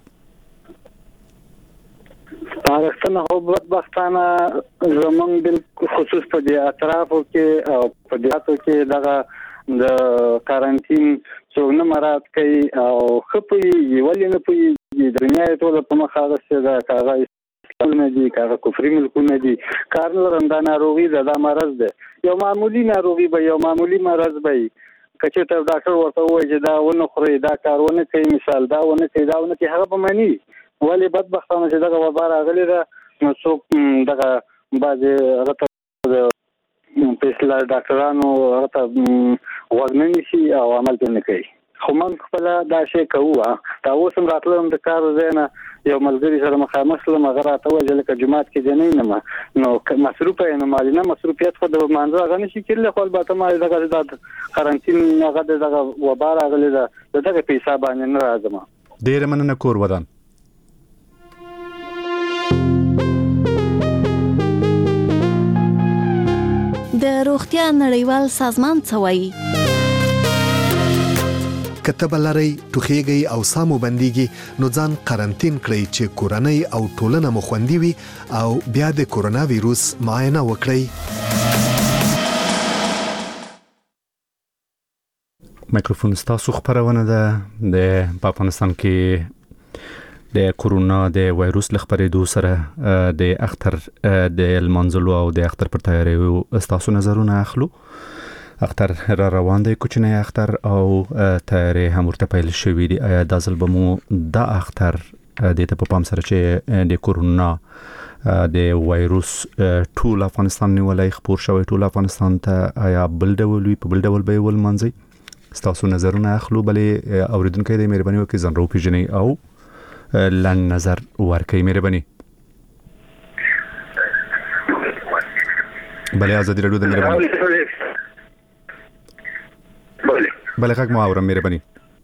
K: سپارښتنه خو بدبختانه زمونږ بالخصوص په دې اطرافو کې او په دیاتو کې دغه د کارانتین څوک نه مراعات کوي او ښه پوهېږي ولې نه پوهېږي د دنیا یې ټوله په مخ هغسې ده که هغه اسلامونه دي که هغه کفري ملکونه دي کار نه لرم دا ناروغي ده دا مرض ده یو معمولي ناروغي به یو معمولي مرض به وي که چېرته ډاکټر ورته ووایي چې دا ونه خورئ دا کار ونه کوي مثال دا ونه کوي دا ونه کوي هغه به مني ولې بدبختانه چې دغه وبا راغلې ده نو څوک دغه بعضې هغه ته په اصطلاح ډاکټرانو هغه ته غوږ نه نیسي او عمل پرې نه کوي خو موږ خپله دا شی کوو دا اوس هم راتلم د کار ځای نه یو ملګري سره مخامخ شلم هغه راته وویل چې لکه جومات کې دې نه ینم نو مصروفه یم نو مالینه مصروفیت خو د لمانځه هغه نشي کېدلی خو البته ما دغه د قرنطین هغه د دغه وبا راغلې ده د دغه په حساب باندې نه راځم.
D: ډېره مننه کور ودان.
A: د روغتیا نړیوال سازمان څه وایي؟
L: کتب لري ټوخیږي او سامو بنديږي نو ځان قرنطین کړئ چې کورنۍ او ټولنه مو خوندي وي او بیا د کورونا وایروس معاینه وکړئ.
D: مایکروفون ستاسو خبرونه ده د افغانستان کې د کورونا د وایروس لخبرېدو سره د اختر د المنزلو او د اختر پر تیاری ستاسو نظرونه اخلو. اختر را روان دی کوچنی اختر او تیاری هم ورته پیل شوی دی. آیا د ځل به مو د اختر د ته په پام سره چې د کورونا د وایروس ټول افغانستان نیولای خبر شوی ټول افغانستان ته آیا بل ډول وي په بل ډول به ول منځي ستاسو نظرونه اخلو بلې اوریدونکو د مهرباني وکړئ ځان رو پیژنئ او لن نظر ورکړئ مهرباني. بلې ازادي راډیو د مهرباني بله غږ مو اورم مهرباني.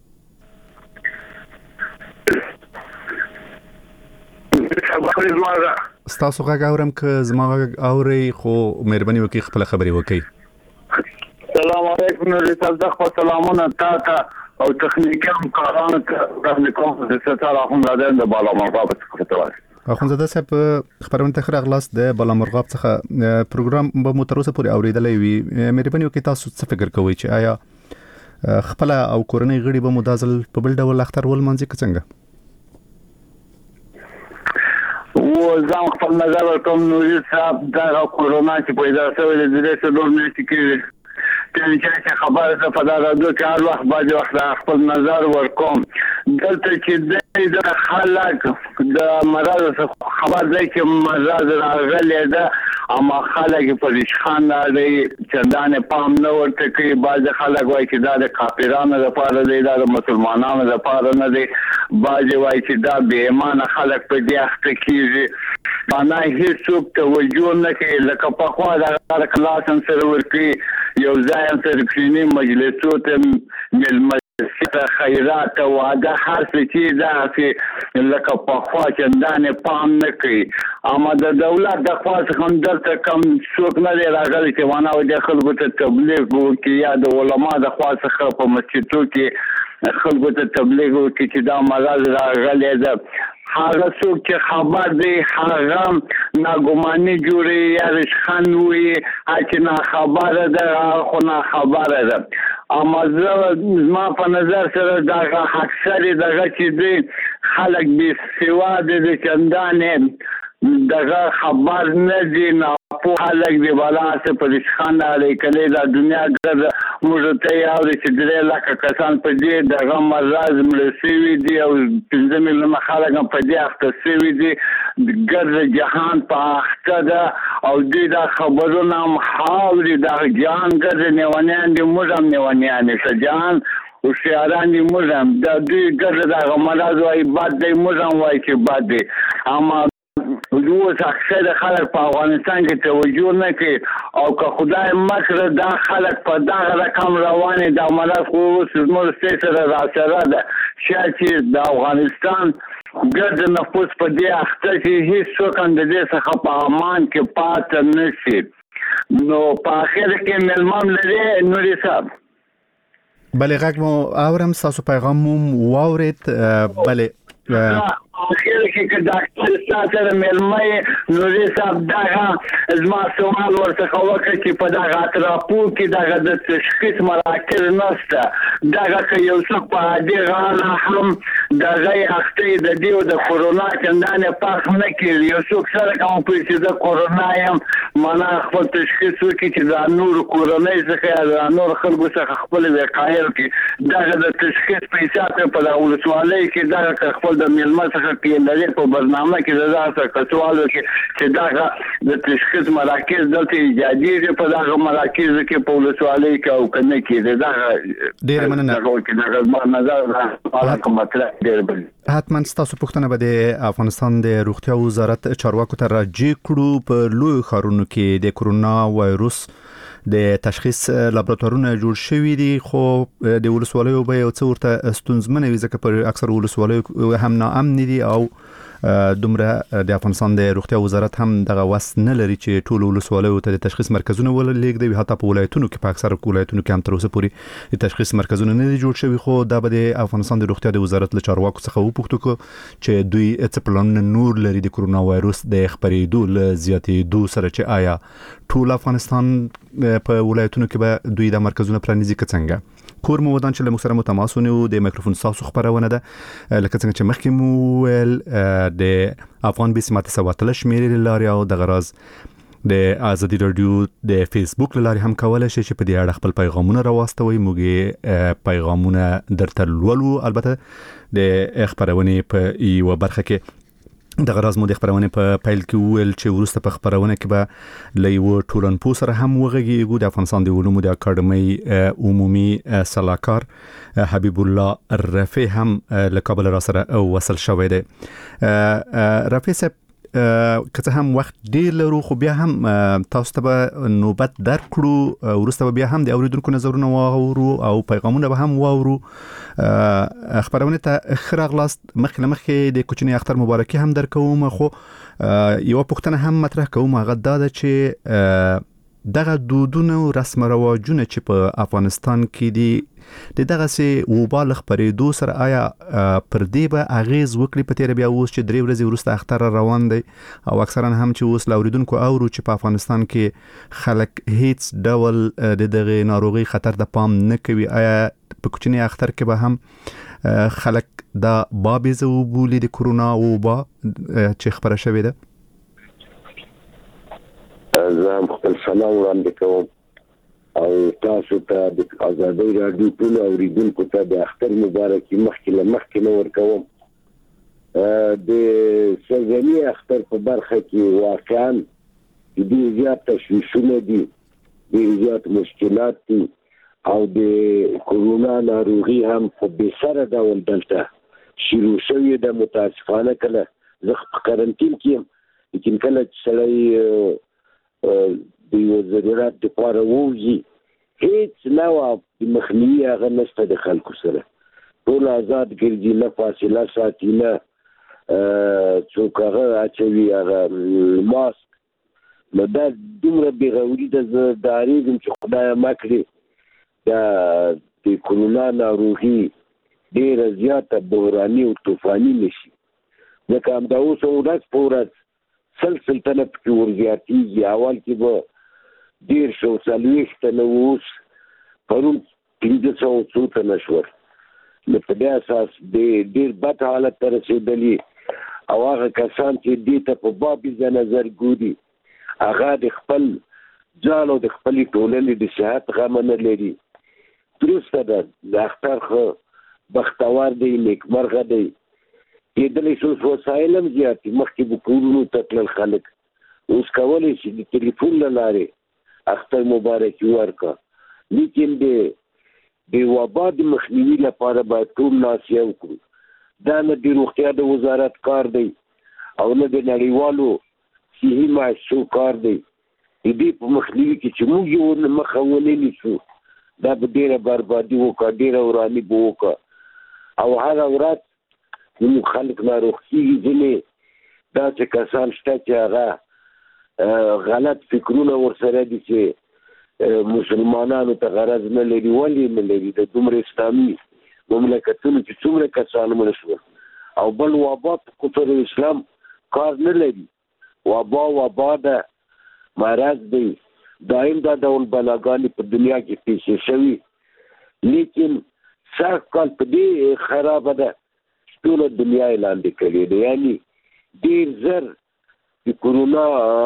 D: ستاسو غږ اورم که زما غږ اورئ خو مهرباني وکړئ خپله خبرې وکړئ.
K: سلام علیکم نوري صاحب زه خپل سلامونه تا ته او تخنیکي همکارانو ته وړاندې کوم د ستاره اخوندزاده د بالامرغاب څخه ته
D: اخوندزاده صاحب خبرونه ته ښه راغلاست د بالامرغاب څخه پروګرام به مو تر اوسه پورې اورېدلی وي مهرباني وکړئ تاسو څه فکر کوئ چې آیا خپل او کورنۍ غړي به مدازل په بل ډول اختر ول منځي که څنګه؟
K: و ځم خپل نظر ورکوم نوري صاحب دا کورونا چې پیدا شوی د دې څه ډول نه کېږي چې چې خبره ده په دا راډیو کې هر وخت باندې وخت خپل نظر ورکوم دلته چې د خلک د مرض خبر دی چې مرض راغلی ده اما خلک په ریشخان دی چندانې پام نه ورته کوي. بعضې خلک وایي چې دا د کافرانو لپاره دی دا د مسلمانانو لپاره نه دی. بعضې وایي چې دا بې ایمانه خلک په دې اخته کېږي معنا هېڅوک توجه نه کوي لکه پخوا د کلاس هم سره ورکوي یو ځای هم سره کښېني مجلسو ته مېلمه خیرات او واده هر څه چې داسې لکه پخوا چندانې پام نه کوي. اما د دولت د خوا څخه هم دلته کم څوک نه دی راغلی چې وانا د خلکو ته تبلیغ وکړي یا د علما د خوا څخه په مسجدو کې خلکو ته تبلیغ وکړي چې دا مرض راغلی ده. هغه څوک چې خبر دی هغه ناګماني جوړي یا رشخان وي چې نه خبره ده خو نه خبره ده. اما زما په نظر سره دغه اکثر دغه چې دی خلک بې سواده دي چندانې دغه خبر نه دي ناپوه خلک دی بالا څه په رشخان اړیکلې دا دنیا ګرځه موږ ته یې اوري چې درې لکه کسان په دې دغه مرض مړه سوي دي او پنځه میلیونه خلک هم په دې اخته سوي دي ګرځه جهان په اخته ده او دوی دا خبرونه هم اوري دغه جهان ګرځه نیونیان دي موږ هم نیونیان یو ښه جهان هوښیاران دي موږ هم دا دوی ګرځه دغه مرض وایي بد دی موږ هم وایي چې بد دی. اما اوس اکثر خلک په افغانستان کې توجه نه کوي او که خدای مکړه دا خلک په دغه رقم روان دي دا مرض خو اوس زموږ ستې سره راسره ده شاید چې د افغانستان ګرد نفوس په دې اخته چې هېڅوک هم د دې څخه په امان کې پاته نه شي. نو په اخر کې مېلمه هم لري نوري صاحب
D: بله غږ مو اورم تاسو پیغام مو واورید بله
K: اخر کې که ډاکټر سره مېلمه نوري صاحب دغه زما سوال ورڅخه وکړ چې په دغه راپور کې دغه د تشخیص مراکز نشته دغه که یو څوک په عادي غاړه هم دغه اخته د دیو د کورونا چندانې پاک نه کړي یو څوک سره کوم چې د کورونا یم معنا خپل تشخیص وکړي چې د نور کورونا څخه د نور خلکو څخه خپل وقایه وکړي دغه د تشخیص پیسې په دغه ولسوالۍ کې دغه خپل د مېلمه څخه کې د په برنامه کې د تاسو کڅوالو کې چې دا د تشخیص مراکز دلته ایجادي په دغه مراکز کې په ولسوالۍ کې او کنه کې دا
D: ډیر مننه
K: دا ما نظر راځي کوم مطلب ډیر بل
D: حتما تاسو پوښتنه به د افغانستان د روغتیا وزارت چارواکو ته راجع کړو په لوی خارونو کې د کورونا وایروس د تشخیص لابراتوارونه جوړ شوي دي خو د ولسوالیو به یو څه ورته ستونزمنه وي ځکه پر اکثر ولسوالیو هم ناامن دي او دومره د افغانستان د روغتیا وزارت هم دغه وس نه لري چې ټول ولسوالیو ته د تشخیص مرکزونه ولېږدي حتی په ولایتونو کې په اکثر ولایتونو کې هم تر اوسه پورې د تشخیص مرکزونه نه دي جوړ شوي خو دا به د افغانستان د روغتیا د وزارت له چارواکو څخه وپوښتو چې دوی څه پلانونه نور لري د کورونا وایروس د خپرېدو له زیاتېدو سره چې آیا ټول افغانستان په ولایتونو کې به دوی د مرکزونه پرانیزي که څنګه کور مو ودان چې له محترم تماس ونیو د میکروفون تاسو خبرونه ده لکه څنګه چې مخکې مو ویل د افغان بیس ماته سواتل شمیرې لاري او د غراز د ازادي رادیو د فیسبوک لاري هم کولای شي چې په دې اړه خپل پیغامونه راوستوي موږ پیغامونه درته لولو البته د خبرونه په یو برخه کې د غراز مو د خبرونه په پیل کې ویل چې ورسته په خبرونه کې به لایو ټولنپو سره هم وغږیږو د افغانستان د علومو د اکاډمي عمومي صلاحکار حبیب الله رفیع هم له کابل را سره وصل شوی دی رفیع صاحب که هم وخت ډیر لرو خو بیا هم تاسو ته به نوبت درکړو ورسته بیا هم د اوریدونکو نظرونه واورو او پیغامونه به هم واورو خبرونه ته خراغلاست مخکې مخکې د کوچنی اختر مبارکي هم درکوم خو یو پوښتنه هم مطرح کوم هغه دا ده چې دغه دودونه او رسم رواجونه چې په افغانستان کې دي د دغه سي وبال خبرېدو سره آیا پر دې به اغیز وکړي په تیر بیا اوس چې درې ورځې وروسته اختر روان دی او اکثرا هم چې اوس لاوریدونکو اورو چې په افغانستان کې خلک هیڅ ډول د دغه ناروغي خطر د پام نه کوي آیا په کوچنی اختر کې به هم خلک دا بابیزه وبولي د کورونا وبا چې خبره شوې ده
M: زه هم خپل سلام وړاندې کوم او تاسو ته د ازادي رادیو ټول اوریدونکو ته د اختر مبارکي مخکې له مخکې نو ورکوم د سوزنی اختر په برخه کې واقعا د زیات تشویشونه دي د زیات مشکلات دي او د کورونا ناروغي هم په بسره ډول دلته شروع شوې ده متاسفانه کله زه په قرنټین کې لیکن کله چې سړی د یو ضرورت لپاره وږي هیڅ نه و د مخنیوي هغه نشته د خلکو سره ټول آزاد ګرځي نه فاصله ساتي نه څوک هغه اچوي هغه ماسک نو دا دومره بېغوري ده زه ډارېږم چې خدایه ما کړې دا د کورونا ناروغي ډېره زیاته بحراني او طوفاني نه شي ځکه همدا اوس ورځ په ورځ سلسل تنه پکې ورزیاتېږي اول کې به ډېر شو څلوېښت تنه اوس پرون پنځه سوه څو تنه شول نو په دې اساس ډېر بد حالت ته رسېدلي او هغه کسان چې دې ته په بابیزه نظر ګوري هغه د خپل ځان او د خپلې ټولنې د صحت غمه نه لري درسته ده د اختر خو بختور دی نیکمرغه دی کېدلی شو وسایل هم زیات دي مخکې به کورونو ته تلل خلک اوس کولی شي د تلیفون له لارې اختر مبارکي ورکړه لیکن د د وبا د مخنیوي لپاره باید ټول ناس یو کړو دا نه د روغتیا د وزارت کار دی او نه د نړیوالو صحي مؤسسو کار دی د دې په مخنیوي کې چې موږ یو مخه ونه نیسو دا به ډېره بربادي وکړه ډېره وراني به وکړه او هره ورځ نو خلک ناروغ کېږي ځینې داسې کسان شته چې هغه غلط فکرونه ورسره دي چې مسلمانانو ته غرض نه لري، ولې نه لري؟ د دومره اسلامي مملکتونو چې څومره کسان مړه شول، او بل وبا په کفر اسلام کار نه لري. وبا وبا ده، مرض دی، دایم دا ډول بلاګانې په دنیا کې پیښې شوي. لیکن سږ کال په دې خرابه ده ټوله دنیا یې لاندې کړې ده. یعنې ډېر زر د کرونا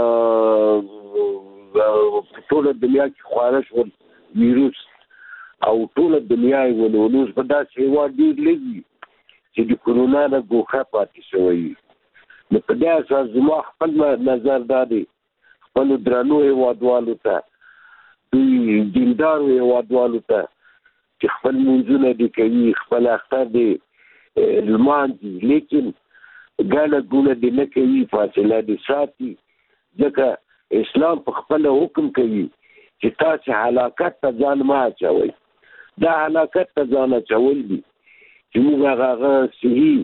M: په ټوله دنیا کې خواره شول ویروس، او ټوله دنیا یې ونیول. اوس په داسې هېواد ډېر لږ وي چې د کرونا نه ګوښه پاتې شوی وي. نو په دې اساس زما خپل نظر دا دی، خپلو درنو هېوادوالو ته، دوی دیندارو هېوادوالو ته چې خپل لمونځونه دې کوي، خپل اختر دې لمانځي، لیکن ګڼه ګونه دې نه کوي، فاصله دې ساتي. ځکه اسلام په خپله حکم کوي چې تاسې هلاکت ته ځان مه اچوئ. دا هلاکت ته ځان اچول دي چې موږ هغه صحي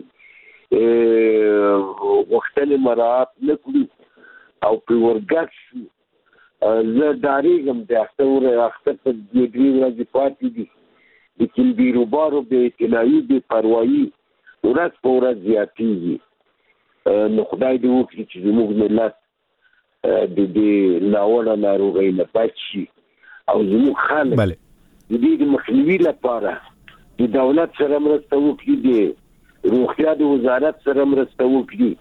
M: غوښتنې مراعات نه کړو او پرې ورګډ شو. زه ډارېږم د اختر اختر ته دوې درې ورځې پاتې دي، لیکن بیروبارو بې اعتنایي بې پروایي ورځ په ورځ زیاتېږي. نو خدای دې وکړي چې زموږ ملت د دې ناوړه ناروغۍ نه بچ شي، او زموږ خلک د دې د مخنیوي لپاره د دولت سره مرسته وکړي، د روغتیا د وزارت سره مرسته وکړي،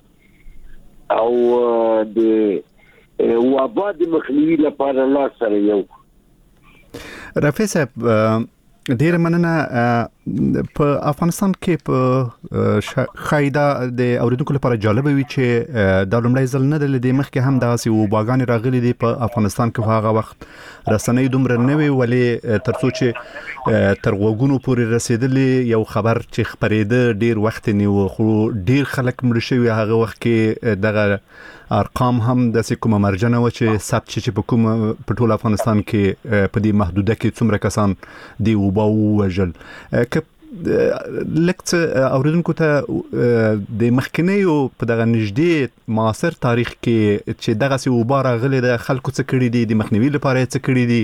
M: او د وبا د مخنیوي لپاره لاس سره یو.
D: رفیع صاحب ډیر مننه. په افغانستان کې په خایدا د اوریدونکو لپاره جالب وي چې د لومړی ځل نه د لدې مخکې هم داسې وباګانې راغلي دي په افغانستان کې. هغه وخت رسنۍ دومره نه وي، ولې ترڅو چې تر وګونو پورې رسیدلې یو خبر چې خبرېده ډیر وخت نیو، خو ډیر خلک مړ شوي. هغه وخت کې دغه ارقام هم د کومه مرجنه و چې ثبت شي په کوم په ټول افغانستان کې په دې محدوده کې څومره کسان دی وبا ووژل. که لکه اوریدونکو ته د مخکنیو په دغه نږدې معاصر تاریخ کې چې دغه سی وبا راغلي د خلکو څه کړي دي، د مخنیوي لپاره څه کړي دي،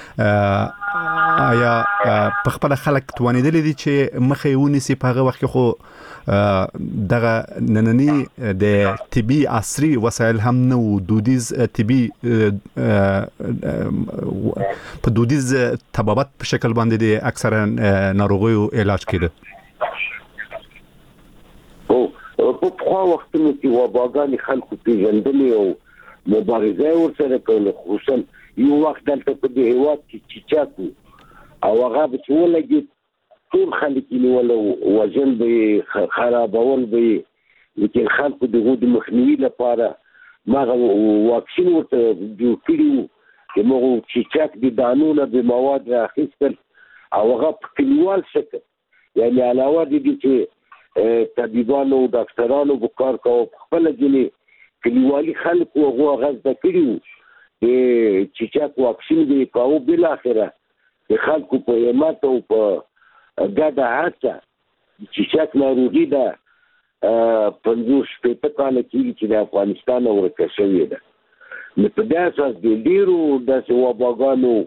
D: آیا په خپل خلک توانیدلی دي چې مخه ونیسي په هغه وخت کې؟ خو دغه نننی د طبي عصري وسایل هم نه وو، دودیز طبي په دودیز طبابت په شکل باندې د اکثره ناروغیو علاج کېده.
M: او په خو وختونو کې وباګانې خلکو پیژندلې او مبارزه ورسره کوله، خصوصا یو وخت دلته په دې هېواد کې چیچاکو او هغه به چې ولګېد ټول خلک یې نیول، وژل به یې، خرابول به یې. لیکن خلکو د هغو د مخنیوي لپاره مغه واکسین ورته جوړ کړي وو چې موږ چیچاک د دانو نه د مواد راخیستل، او هغه په کلیوال شکل، یعنې علاوه د دې چې طبیبانو او ډاکټرانو به کار کوه، په خپله ځینې کلیوالي خلکو هغو هغه زده کړي وو د چیچاک واکسین به یې کاوه. بالاخره د خلکو په همت او په ګډه هڅه د چیچاک ناروغي ده پنځوس شپېته کاله کېږي چې د افغانستان ورکه شوې ده. نو په دې اساس د ډېرو داسې وباګانو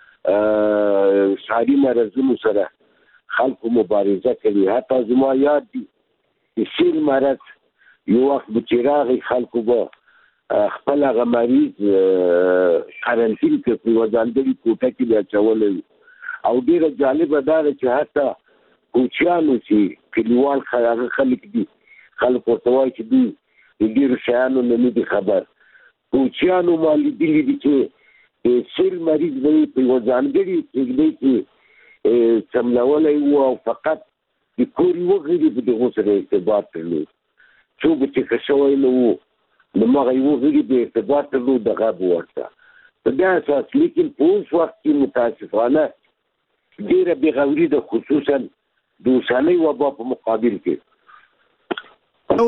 M: ساري مرضونو سره خلکو مبارزه کوي. حتی زما یاد دي د سیل مرض یو وخت به چې راغی، خلکو به خپل هغه مریض قرنطین کې په یوه ځانګړي کوټه کې به اچولی وي. او ډېره جالبه دا ده چې حتی کوچیانو چې کلیوال هغه خلک دي، خلک ورته وایي چې دوی د ډېرو شیانو نه نه دي خبر. کوچیانو ما لیدلي دي چې د سیل مریض به یې په یوه ځانګړي کېږدۍ کې څملولی و، او فقط د کور یوه غړي به د هغو سره ارتباط درلود. څوک چې ښه شوی نه و، نو مغه یوه غړي به ارتباط درلود، دغه به ورته په دې اساس. لیکن په اوس وخت کې متاسفانه ډېره بېغوري ده، خصوصا د اوسنۍ وبا په مقابل کې.
D: او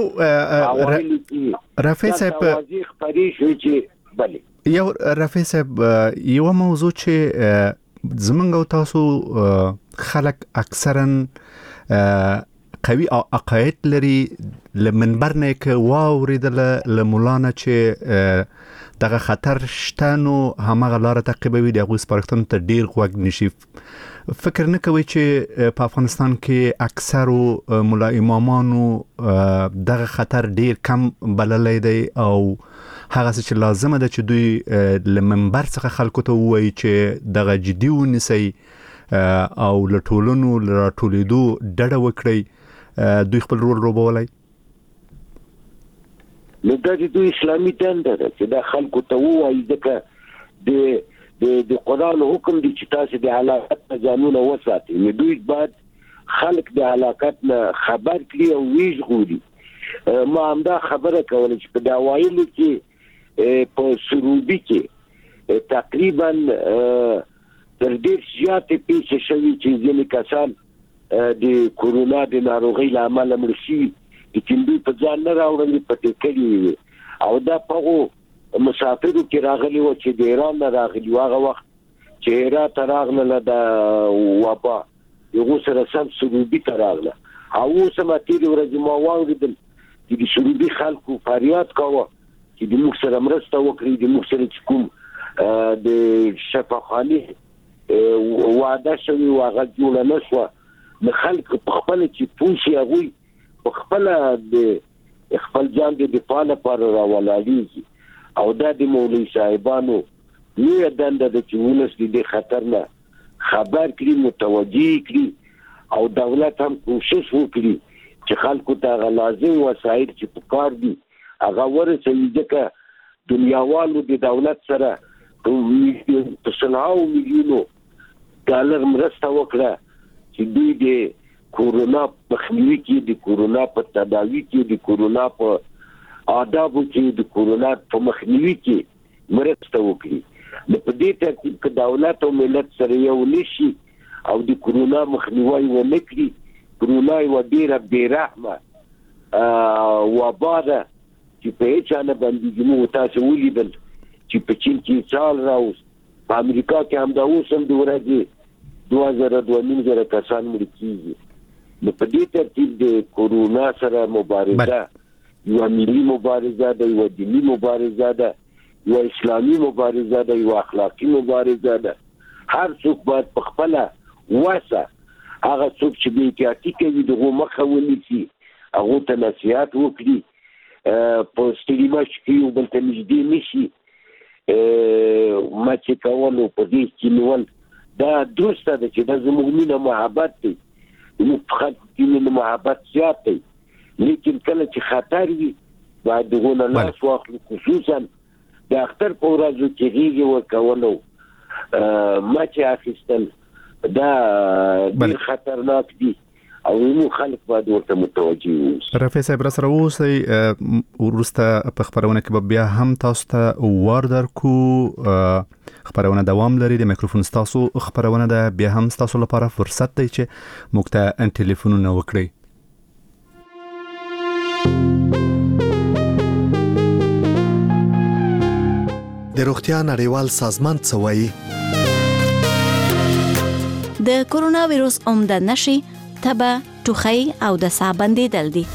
D: رفیع صاحب
M: توازی خبرې شوې چې بلې
D: یو رفیع صاحب یو موضوع چې زمونږ او تاسو خلک اکثرا قوي عقاید لري لمنبر نه ک واوریدل لمولانا چې دغه خطر شته نو همغه لار تعقیبوي د غوس پرختن ته ډیر غوږ نشي. فکر نه کوي چې په افغانستان کې اکثر مولا امامانو دغه خطر ډیر کم بللی دی او هغه چې لازمه ده چې دوی لمنبر څخه خلکو ته وایي چې دغه جدي ونیسي او لټولونو لټولیدو ډډه وکړي، دوی خپل رول روبولای.
M: نو دا د اسلامي دنده ده چې دا خلکو ته وایي ځکه د د قرآن حکم دی چې تاسو د علاقت نه ځانونه وساتئ. نو دوی باید خلک د علاقت نه خبر کړي او ویژغوري. ما همدا خبره کوله چې په دا وایلو کې په سروبي کې تقریبا تر ډېر زیاتې پیښې شوي چې ځینې کسان د کورونا د ناروغۍ له امله مړه شوي چې دوی په ځان نه راوړل پټې کړي وي او دا په مسافرو کې راغلي و چې د ایران نه راغلي و. هغه وخت چې هرات ته راغله د وبا یو سره سم سروبي ته راغله او اوس هم تېرې ورځې ما واورېدل چې د سروبي خلکو فریاد کاوه چې د موږ سره مرسته وکړي، د موږ سره چې کوم د شفاخانې وعده شوي و هغه جوړه نه شوه. نو خلک په خپله چې پوه شي هغوی په خپل د خپل ځان د دفاع لپاره راولاړېږي او دا د مولوي صاحبانو لویه دنده ده چې ولس د خطر نه خبر کړي، متوجه کړي او دولت هم کوشش وکړي چې خلکو ته هغه لازم وسایل چې په کار دي هغه ورسوي. ځکه دنیاوالو د دولت سره په سلهاوو میلیونو ډالر مرسته وکړه چې دوی د کورونا مخنیوي کې، د کورونا په تداوی کې، د کورونا په آدابو کې، د کورونا په مخنیوي کې مرسته وکړي. نو په دې ترتیب کې دولت او ملت سره یو نشي او د کورونا مخنیوي ونه کړي. کورونا یو ډیره بې رحمه وبا ده چې په هیچا نه باندې موږ تاسو ولیدل چې په چین کې سال راوست، په امریکا کې هم دا اوس هم د ورځې دوه زره دوه نیم زره کسان مړه کېږي. نو په دې ترتیب د کورونا سره مبارزه یو ملي مبارزه ده، یو دینی مبارزه ده، یو اسلامي مبارزه ده، یو اخلاقی مبارزه ده. هر څوک باید په خپل واسه هغه څوک چې بې احتیاطي کوي دغه مخه ونیسي، هغه ته نصیحت وکړي، په ستړي مشي کې یو بل ته نږدې نشي مچې کول او په دې کې نیول. دا درسته ده چې دا زموږ مینه محبت دی، موږ په خلکو کې مینه محبت زیات دی، لیکن کله چې خطر وي باید دغه نه لاس واخلو. خصوصا د اختر په ورځو کې غېږې ورکول او مچې اخیستل دا ډېر خطرناک دي او نو خلک باید ورته متوجه اوسي.
D: رفیع صاحب را سره اوسئ. وروسته په خبرونه کې بیا هم تاسو ته وار درکو. خبرونه دوام لري، د میکروفون تاسو خبرونه ده، بیا هم تاسو لپاره فرصت دی چې موږ ته ټلیفونونه وکړئ.
L: د روغتیا نړیوال سازمان څه وایي؟
A: د کورونا وایروس عمده نشي تبه، ټوخی او د ساه بندیدل دي.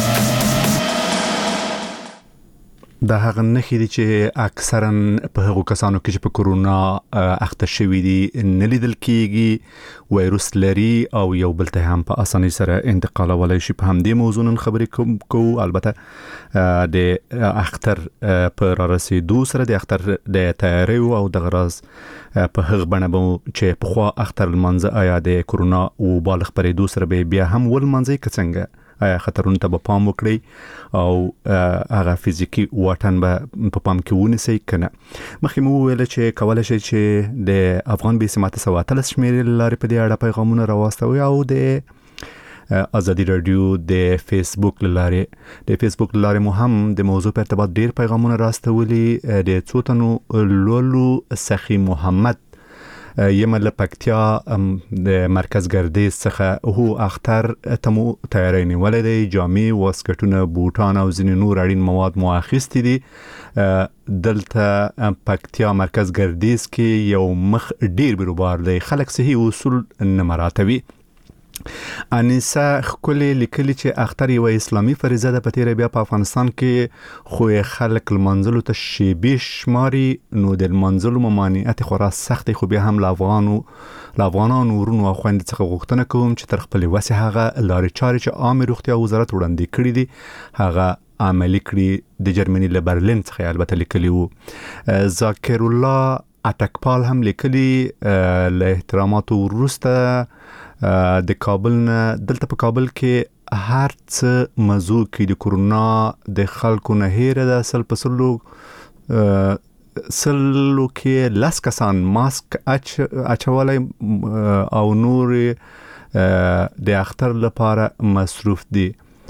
D: دا هغه نښې دي چې اکثرا په هغو کسانو کې چې په کورونا اخته شوي دي نه لیدل کېږي، وایروس لري او یو بل ته هم په اسانۍ سره انتقالولی شي. په همدې موضوع نن خبرې کوو. البته د اختر په رارسېدو سره د اختر د تیاریو او د غراز په هغه بڼه به چې پخوا اختر لمانځه آیا د کورونا وبا له خپرېدو سره به بیا هم ولمانځئ که څنګه؟ آیا خطرونو ته به پام وکړئ او هغه فزیکي واټن به په پام کې ونیسئ که نه؟ مخکې مو وویله چې کولی شئ چې د افغان بې سماته سوه اتلس شمېرې له لارې په دې اړه پیغامونه راواستوئ او د ازادي راډیو د فیسبوک له لارې د فیسبوک له لارې مو هم د موضوع په ارتباط ډېر پیغامونه راستولي. د څو تنو لولو سخي محمد یم له پکتیا د مرکز ګردیز څخه هو اختر تمو تیاری نیولې دی، جامې، واسکټونه، بوټان او ځینې نور اړین مواد مو اخیستي دي. دلته پکتیا مرکز ګردیز کې یو مخ ډیر بیروبار دی، خلک صحیح اصول نه مراعاتوي. انیسا خپل لیکلي چې اختر یو اسلامي فریضه ده په تیر بیا په افغانستان کې خو خلک المنزل ته شیبي شماري نو د المنزل ممانعت خورا سخت خو بیا هم افغانو افغانانو ورونو او خويند څخه غوښتنه کوم چې تر خپل وسه هغه لارې چارې چې عام روغتیا وزارت وړاندې کړې دي هغه عملی کړي د جرمني له برلین څخه البته لیکلي وو ذاکر الله اټکپال هم لیکلي له احترامات وروسته د کابل نه دلته په کابل کې هر څه موضوع کې د کورونا د خلکو نه هېره ده سل په سلو سلو کې لاس کسان ماسک اچ اچولای او نور د اختر لپاره مصروف دي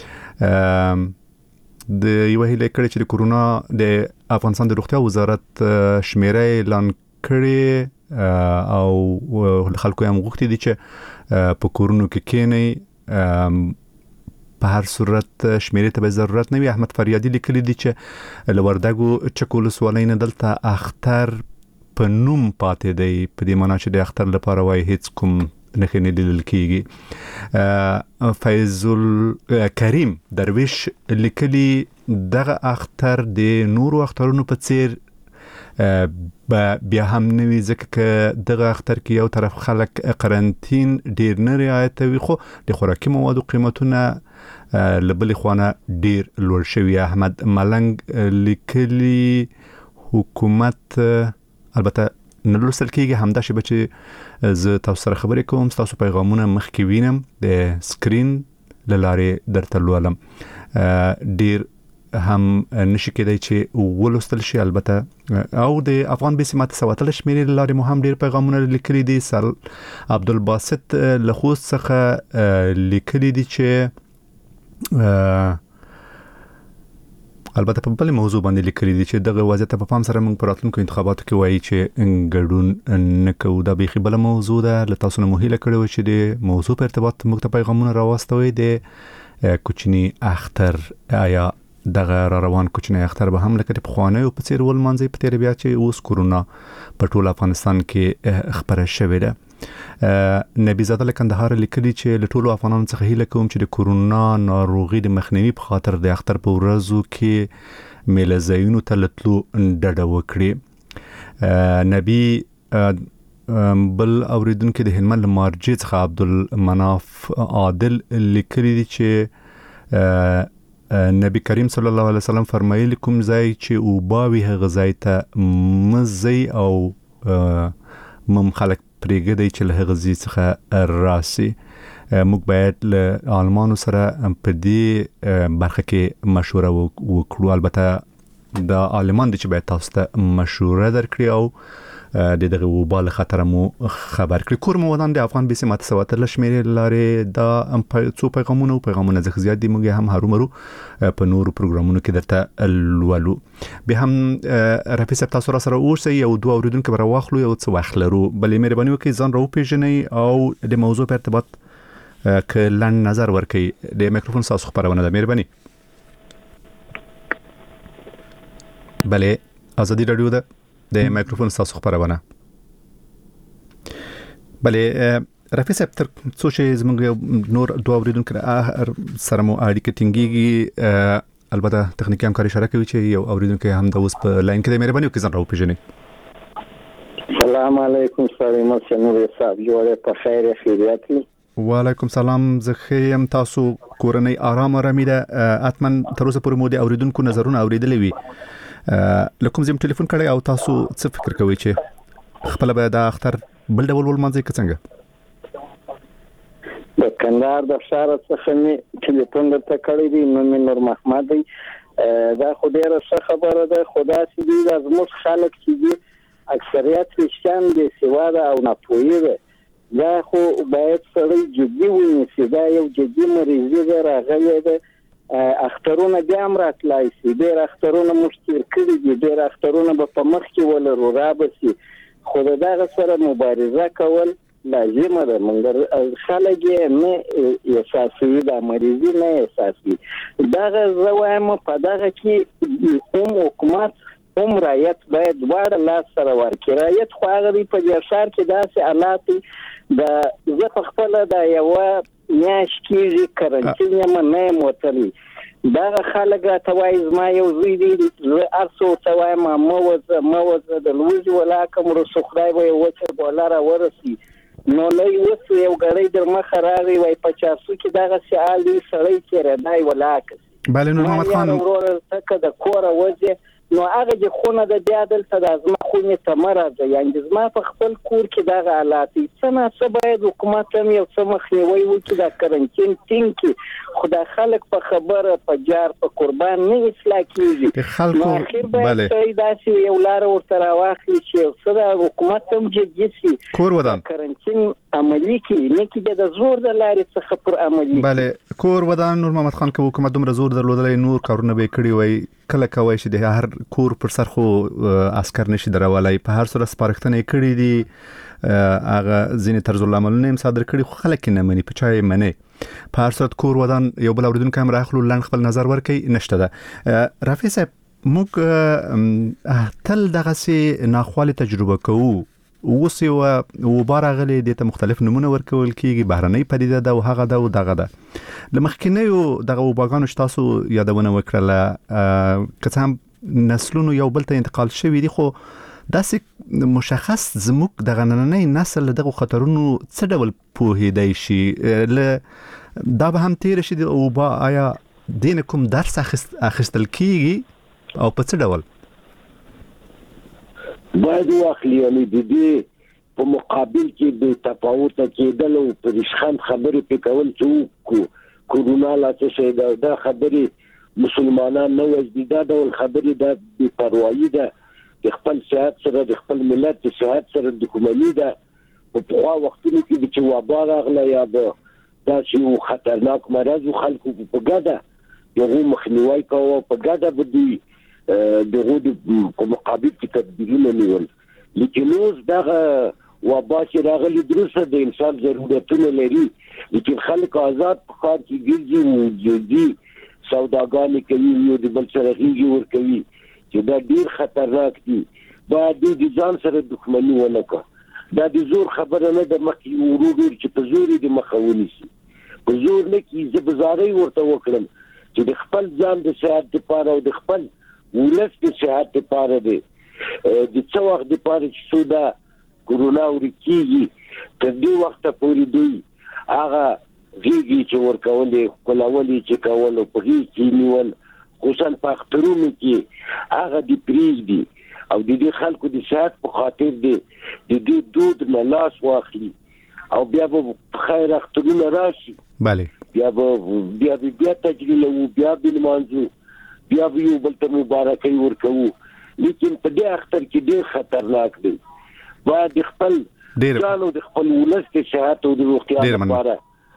D: د یو هیله کړي چې د کورونا د افغانستان د روغتیا وزارت شمیره اعلان کړي او خلکو هم غوښتي دي چې په کورونو کې کېني په هر صورت شمیرې ته به ضرورت نه وي احمد فریادي لیکلي دي چې لوردګو چکول سوالای نه دلته اختر په نوم پاتې دی په دې معنی چې د اختر لپاره وای هیڅ کوم نه خنې لیدل کیږي فیض الکریم درویش لیکلي دغه اختر د نورو اخترونو په څیر بیا هم نوی ځکه دغه اختر کې یو طرف خلک قرنطین ډیر نه رعایتوي خو د خوراکي موادو قیمتونه لبل خوانه ډیر لوړ شوی احمد ملنګ لیکلي حکومت البته نلوستل کېږي همدا شی چې زه تاسو سره خبرې کوم تاسو پیغامونه مخکې وینم د سکرین لاره درته لولم ډیر هم نشي کېدای چې ولوستل شي البته او د افغان بي سي ماته سواتل شمیرې لارې مو هم ډیر پیغامونه لیکلي دي سل عبدالباسط له خوست څخه لیکلي دي چې البته په بل موضوع باندې لیکلي دي چې دغه وضعیت په پام سره موږ په راتلونکو انتخاباتو کې وایي چې ګډون نه کوو دا به بل موضوع ده له تاسو نه مهیله کړو چې د موضوع په ارتباط موږ ته پیغامونه راوستوي د کوچني اختر آیا دغه را روان کوچنی اختر به هم لکه په خوانه او په څیر ول منځي په تیر بیا چې اوس کورونا په ټول افغانستان کې خبره شوې ده نبی زاده لکندهار لیکلي چې له ټولو افغانانو څخه هیله کوم چې د کورونا ناروغي د مخنیوي په خاطر د اختر په ورځو کې میله زینو ته لتلو ډډه وکړي نبی بل اوریدونکو د هلمند مارجې څخه عبدالمناف عادل لیکلي دي چې نبی کریم صلی الله علیه وسلم فرمایلی کوم ځای چې او باوی هغه ځای ته مزي او مم خلق پرېګدی چې له هغه ځای څخه راسي موږ باید له عالمانو سره په دې برخه کې مشوره وکړو البته د عالمان د چې باید تاسو ته مشوره درکړي او د دغه وبال خطر مو خبر کړی کور مو ودان د افغان بي سي ماته سواتل شمیرې لارې دا څو پیغامونه او پیغامونه ځخ زیات دي موږ هم هرومرو په نورو پروګرامونو کې درته لولو به هم رفیع صاحب تاسو را سره اوسئ یو دوه اوریدونکو بر واخلو یو څه واخلرو بلې مهرباني وکړئ ځان راو پیژنئ او د موضوع په ارتباط ک لن نظر ورکړئ د میکروفون تاسو خبرونه ده مهرباني بلې ازادي رادیو ده د میکروفون تاسو خبرونه بلې رفیع صاحب تر څو چې زموږ نور دوه اوریدونکو سره مو اړیکه ټینګيږي البته تخنیکی همکاري اشاره کوي چې یو اوریدونکو هم د اوس په لاین کې د مهرباني وکړئ ځان راو پیژنئ
K: السلام علیکم سلام نور صاحب جوړه په خیر خیریت
D: وعلیکم سلام زخیم تاسو کورنۍ آرام آرامي ده اتمن تر اوسه پورې مو د اوریدونکو نظرونه اوریدلې وي لکه زم ټلیفون کړی او تاسو څه فکر کوئ چې خپل به د اختر بل ډول ول منځي که څنګه
K: د کندهار د ښار څخه می ټلیفون درته کړی دی نو مې نور محمد دی دا خو ډیره ښه خبره ده خدا سي دي د زموږ خلک چې دي اکثریت رښتیان دي سواده او ناپوهي ده دا خو باید سړی جدي ونیسي دا یو جدي مریضي ده راغلی ده اخترونه بیا هم راتلای شي ډېر اخترونه موږ تیر کړي دي ډېر اخترونه به په مخ کې ولرو را به شي خو د دغه سره مبارزه کول لازمه ده موږ خلک یې نه احساسوي دا مریضي نه احساسوي دغه زه وایم په دغه کې هم حکومت هم رعایت باید دواړه لاس سره ورکړي رعایت خو هغه دی په دې ښار کې داسې حالات د زه په خپله د یوه میاشت کېږي کرنټین یم نه یم وتلی. دغه خلک راته وایي زما یو زوی دی زه هر څه ورته وایم مه وځه مه وځه د لوږې ولاکه مرسته خدای به یې وچه بالا راورسي. نو لږ اوس یو ګړی در مخه راغی وایي په چارسو کې دغسې حال دی سړی تېرېدی ولاکه سي.
D: بله نور محمد خان
K: وروره ته که د کوره وځې نو هغه د خونه د بیا دلته د زما خونې ته مه راځه. یعنې زما په خپل کور کې دغه حالات دي. څه ناڅه باید حکومت هم یو څه مخنیوی وکړي دا کرنټین ټینګ کړي. خو دا خلک په خبره په جار په قربان نه اصلاح کېږي. نو اخر باید سړی داسې یو لاره ورته راواخلي چې یو څه د حکومت هم جدي سي
D: کور ودان
K: کرنټین عملي کړي نه کړي د زور د لارې څخه پر عملي.
D: بله کور ودان نور محمد خان که حکومت دومره زور درلودلی نور کارونه به یې کړي وای کله کوای شي د هر کور پر سر خو عسکر نشي درولی. په هر صورت سپارښتنې یې کړي دي هغه ځینې طرزالعملونه یې صادر کړي خو خلک یې نه مني په چا یې مني. په هر صورت کور ودان یو بل اورېدونکی هم راخلو لنډ خپل نظر ورکوي نشته ده. رفیع صاحب موږ تل دغسې ناخوالې تجربه کوو. اوس یو وبا راغلې دې ته مختلف نومونه ورکول کېږي بهرنۍ پدیده ده او هغه ده او دغه ده. له مخکینیو دغه وباګانو چې تاسو یادونه وکړله که څه هم نسلونو یو بل ته انتقال شوي دي خو داسې مشخص زموږ دغه نننی نسل له دغو خطرونو څه ډول پوهېدی شي له دا به هم تېره شي د وبا آیا دې نه کوم درس اخیستل کېږي او په څه ډول
M: باید واخلي یعنې د دې په مقابل کې بې تفاوته کېدل او په ریشخند خبرې پې کول چې وکړو کورونا لا څه شی ده دا خبرې مسلمانان نه وژني دا ډول خبرې دا بې پروایي ده د خپل صحت سره د خپل ملت د صحت سره دښمني ده. په پخوا وختونو کې چې وبا راغله یا به داسې یو خطرناک مرض و خلکو په ګډه د هغو مخنیوی کوه په ګډه به دوی د هغو په مقابل کې تدبیرونه نیول. لیکن اوس دغه وبا چې راغلي دروسته د انسان ضرورتونه لري لیکن خلک آزاد په ښار کې ګرځي ځي سوداګانې کوي یو د بل سره غېږې ورکوي چې دا ډېر خطرناک دي. باید دوی د ځان سره دښمني ونه کړه. دا د زور خبره نه ده مخکې ورو ډېر چې په زور یې د مخه ونیسي. په زور نه کي زه به زارۍ ورته وکړم چې د خپل ځان د صحت دپاره او د خپل ولس د صحت دپاره دی د څه وخت دپاره چې څو دا کورونا ورکېږي تر دې وخته پورې دوی هغه غېږې چې ورکولې ښکلولې چې کول او په غېږ کې نیول خصوصا په اخترونو کې هغه دې پرېږدي او د دې خلکو د صحت په خاطر دی د دې دود نه لاس واخلي او بیا به خیر اخترونه راشي.
D: بله
M: بیا به بیا به بیا تجلیل وو بیا به لمانځو بیا به یو بل ته مبارکۍ ورکوو. لیکن په دې اختر کې ډېر خطرناک دی. باید د خپل ځان او د خپل ولس د صحت او د روغتیا لپاره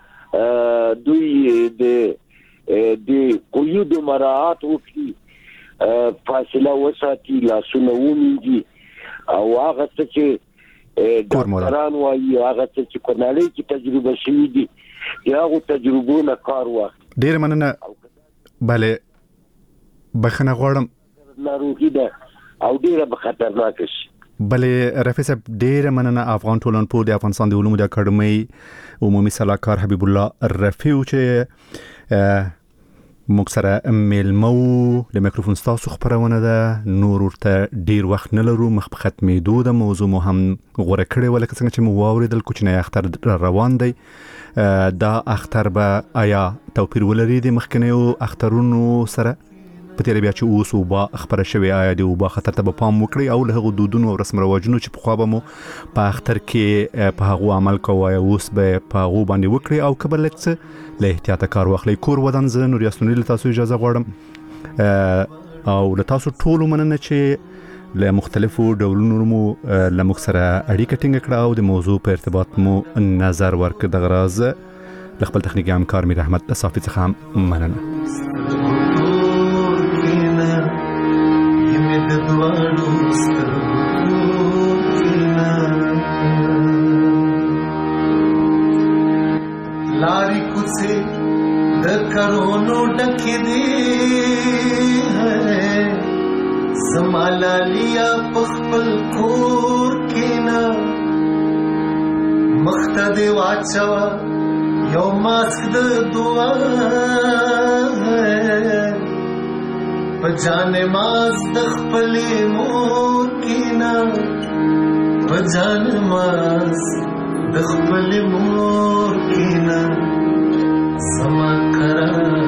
M: دوی د د قیودو مراعات وکړي فاصله وساتي لاسونه ومینځي او هغه څه چې ډاکټران وایي هغه څه چې په نړۍ کې تجربه شوي دي د هغو تجربو نه کار واخلي.
D: ډېره مننه. بله بخښنه غواړم
M: ناروغي ده او ډېره به خطرناکه شي.
D: بله رفیع صاحب ډېره مننه. افغان ټولنپوه د افغانستان د علومو د اکاډمۍ عمومي سلاکار حبیب الله رفیع چې موږ سره میلمه وو. د میکروفون ستاسو خپرونه ده نور ورته ډېر وخت نه لرو مخ په ختمېدو ده. موضوع مو هم غوره کړې وه لکه څنګه چې مو واورېدل کوچنی اختر روان دی. دا اختر به آیا توپیر ولري د مخکنیو اخترونو سره په تېره بیا چې اوس وبا خپره شوې آیا د وبا خطر ته به پام وکړئ او له هغو دودونو او رسم رواجونو چې پخوا به مو په اختر کې په هغو عمل کوو آیا اوس به په هغو باندې وکړئ او که به لږ څه له احتیاطه کار واخلئ. کور ودان زه نور یاسنوني له تاسو اجازه غواړم او له تاسو ټولو مننه چې له مختلفو ډولونو مو له موږ سره اړیکه ټینګه کړه او د موضوع په ارتباط مو نظر ورکړ. دغه راز له خپل تخنیکي همکار میر احمد صافي څخه هم مننه.
N: لاری کوڅه د کرونو ډکې دي زمالا لیا پخپل کور کې نه مخته دی واچوا یو ماسک د دعا په جان ماس د خپلې مور کینا په جان ماس د خپلې مور کینا سما کرا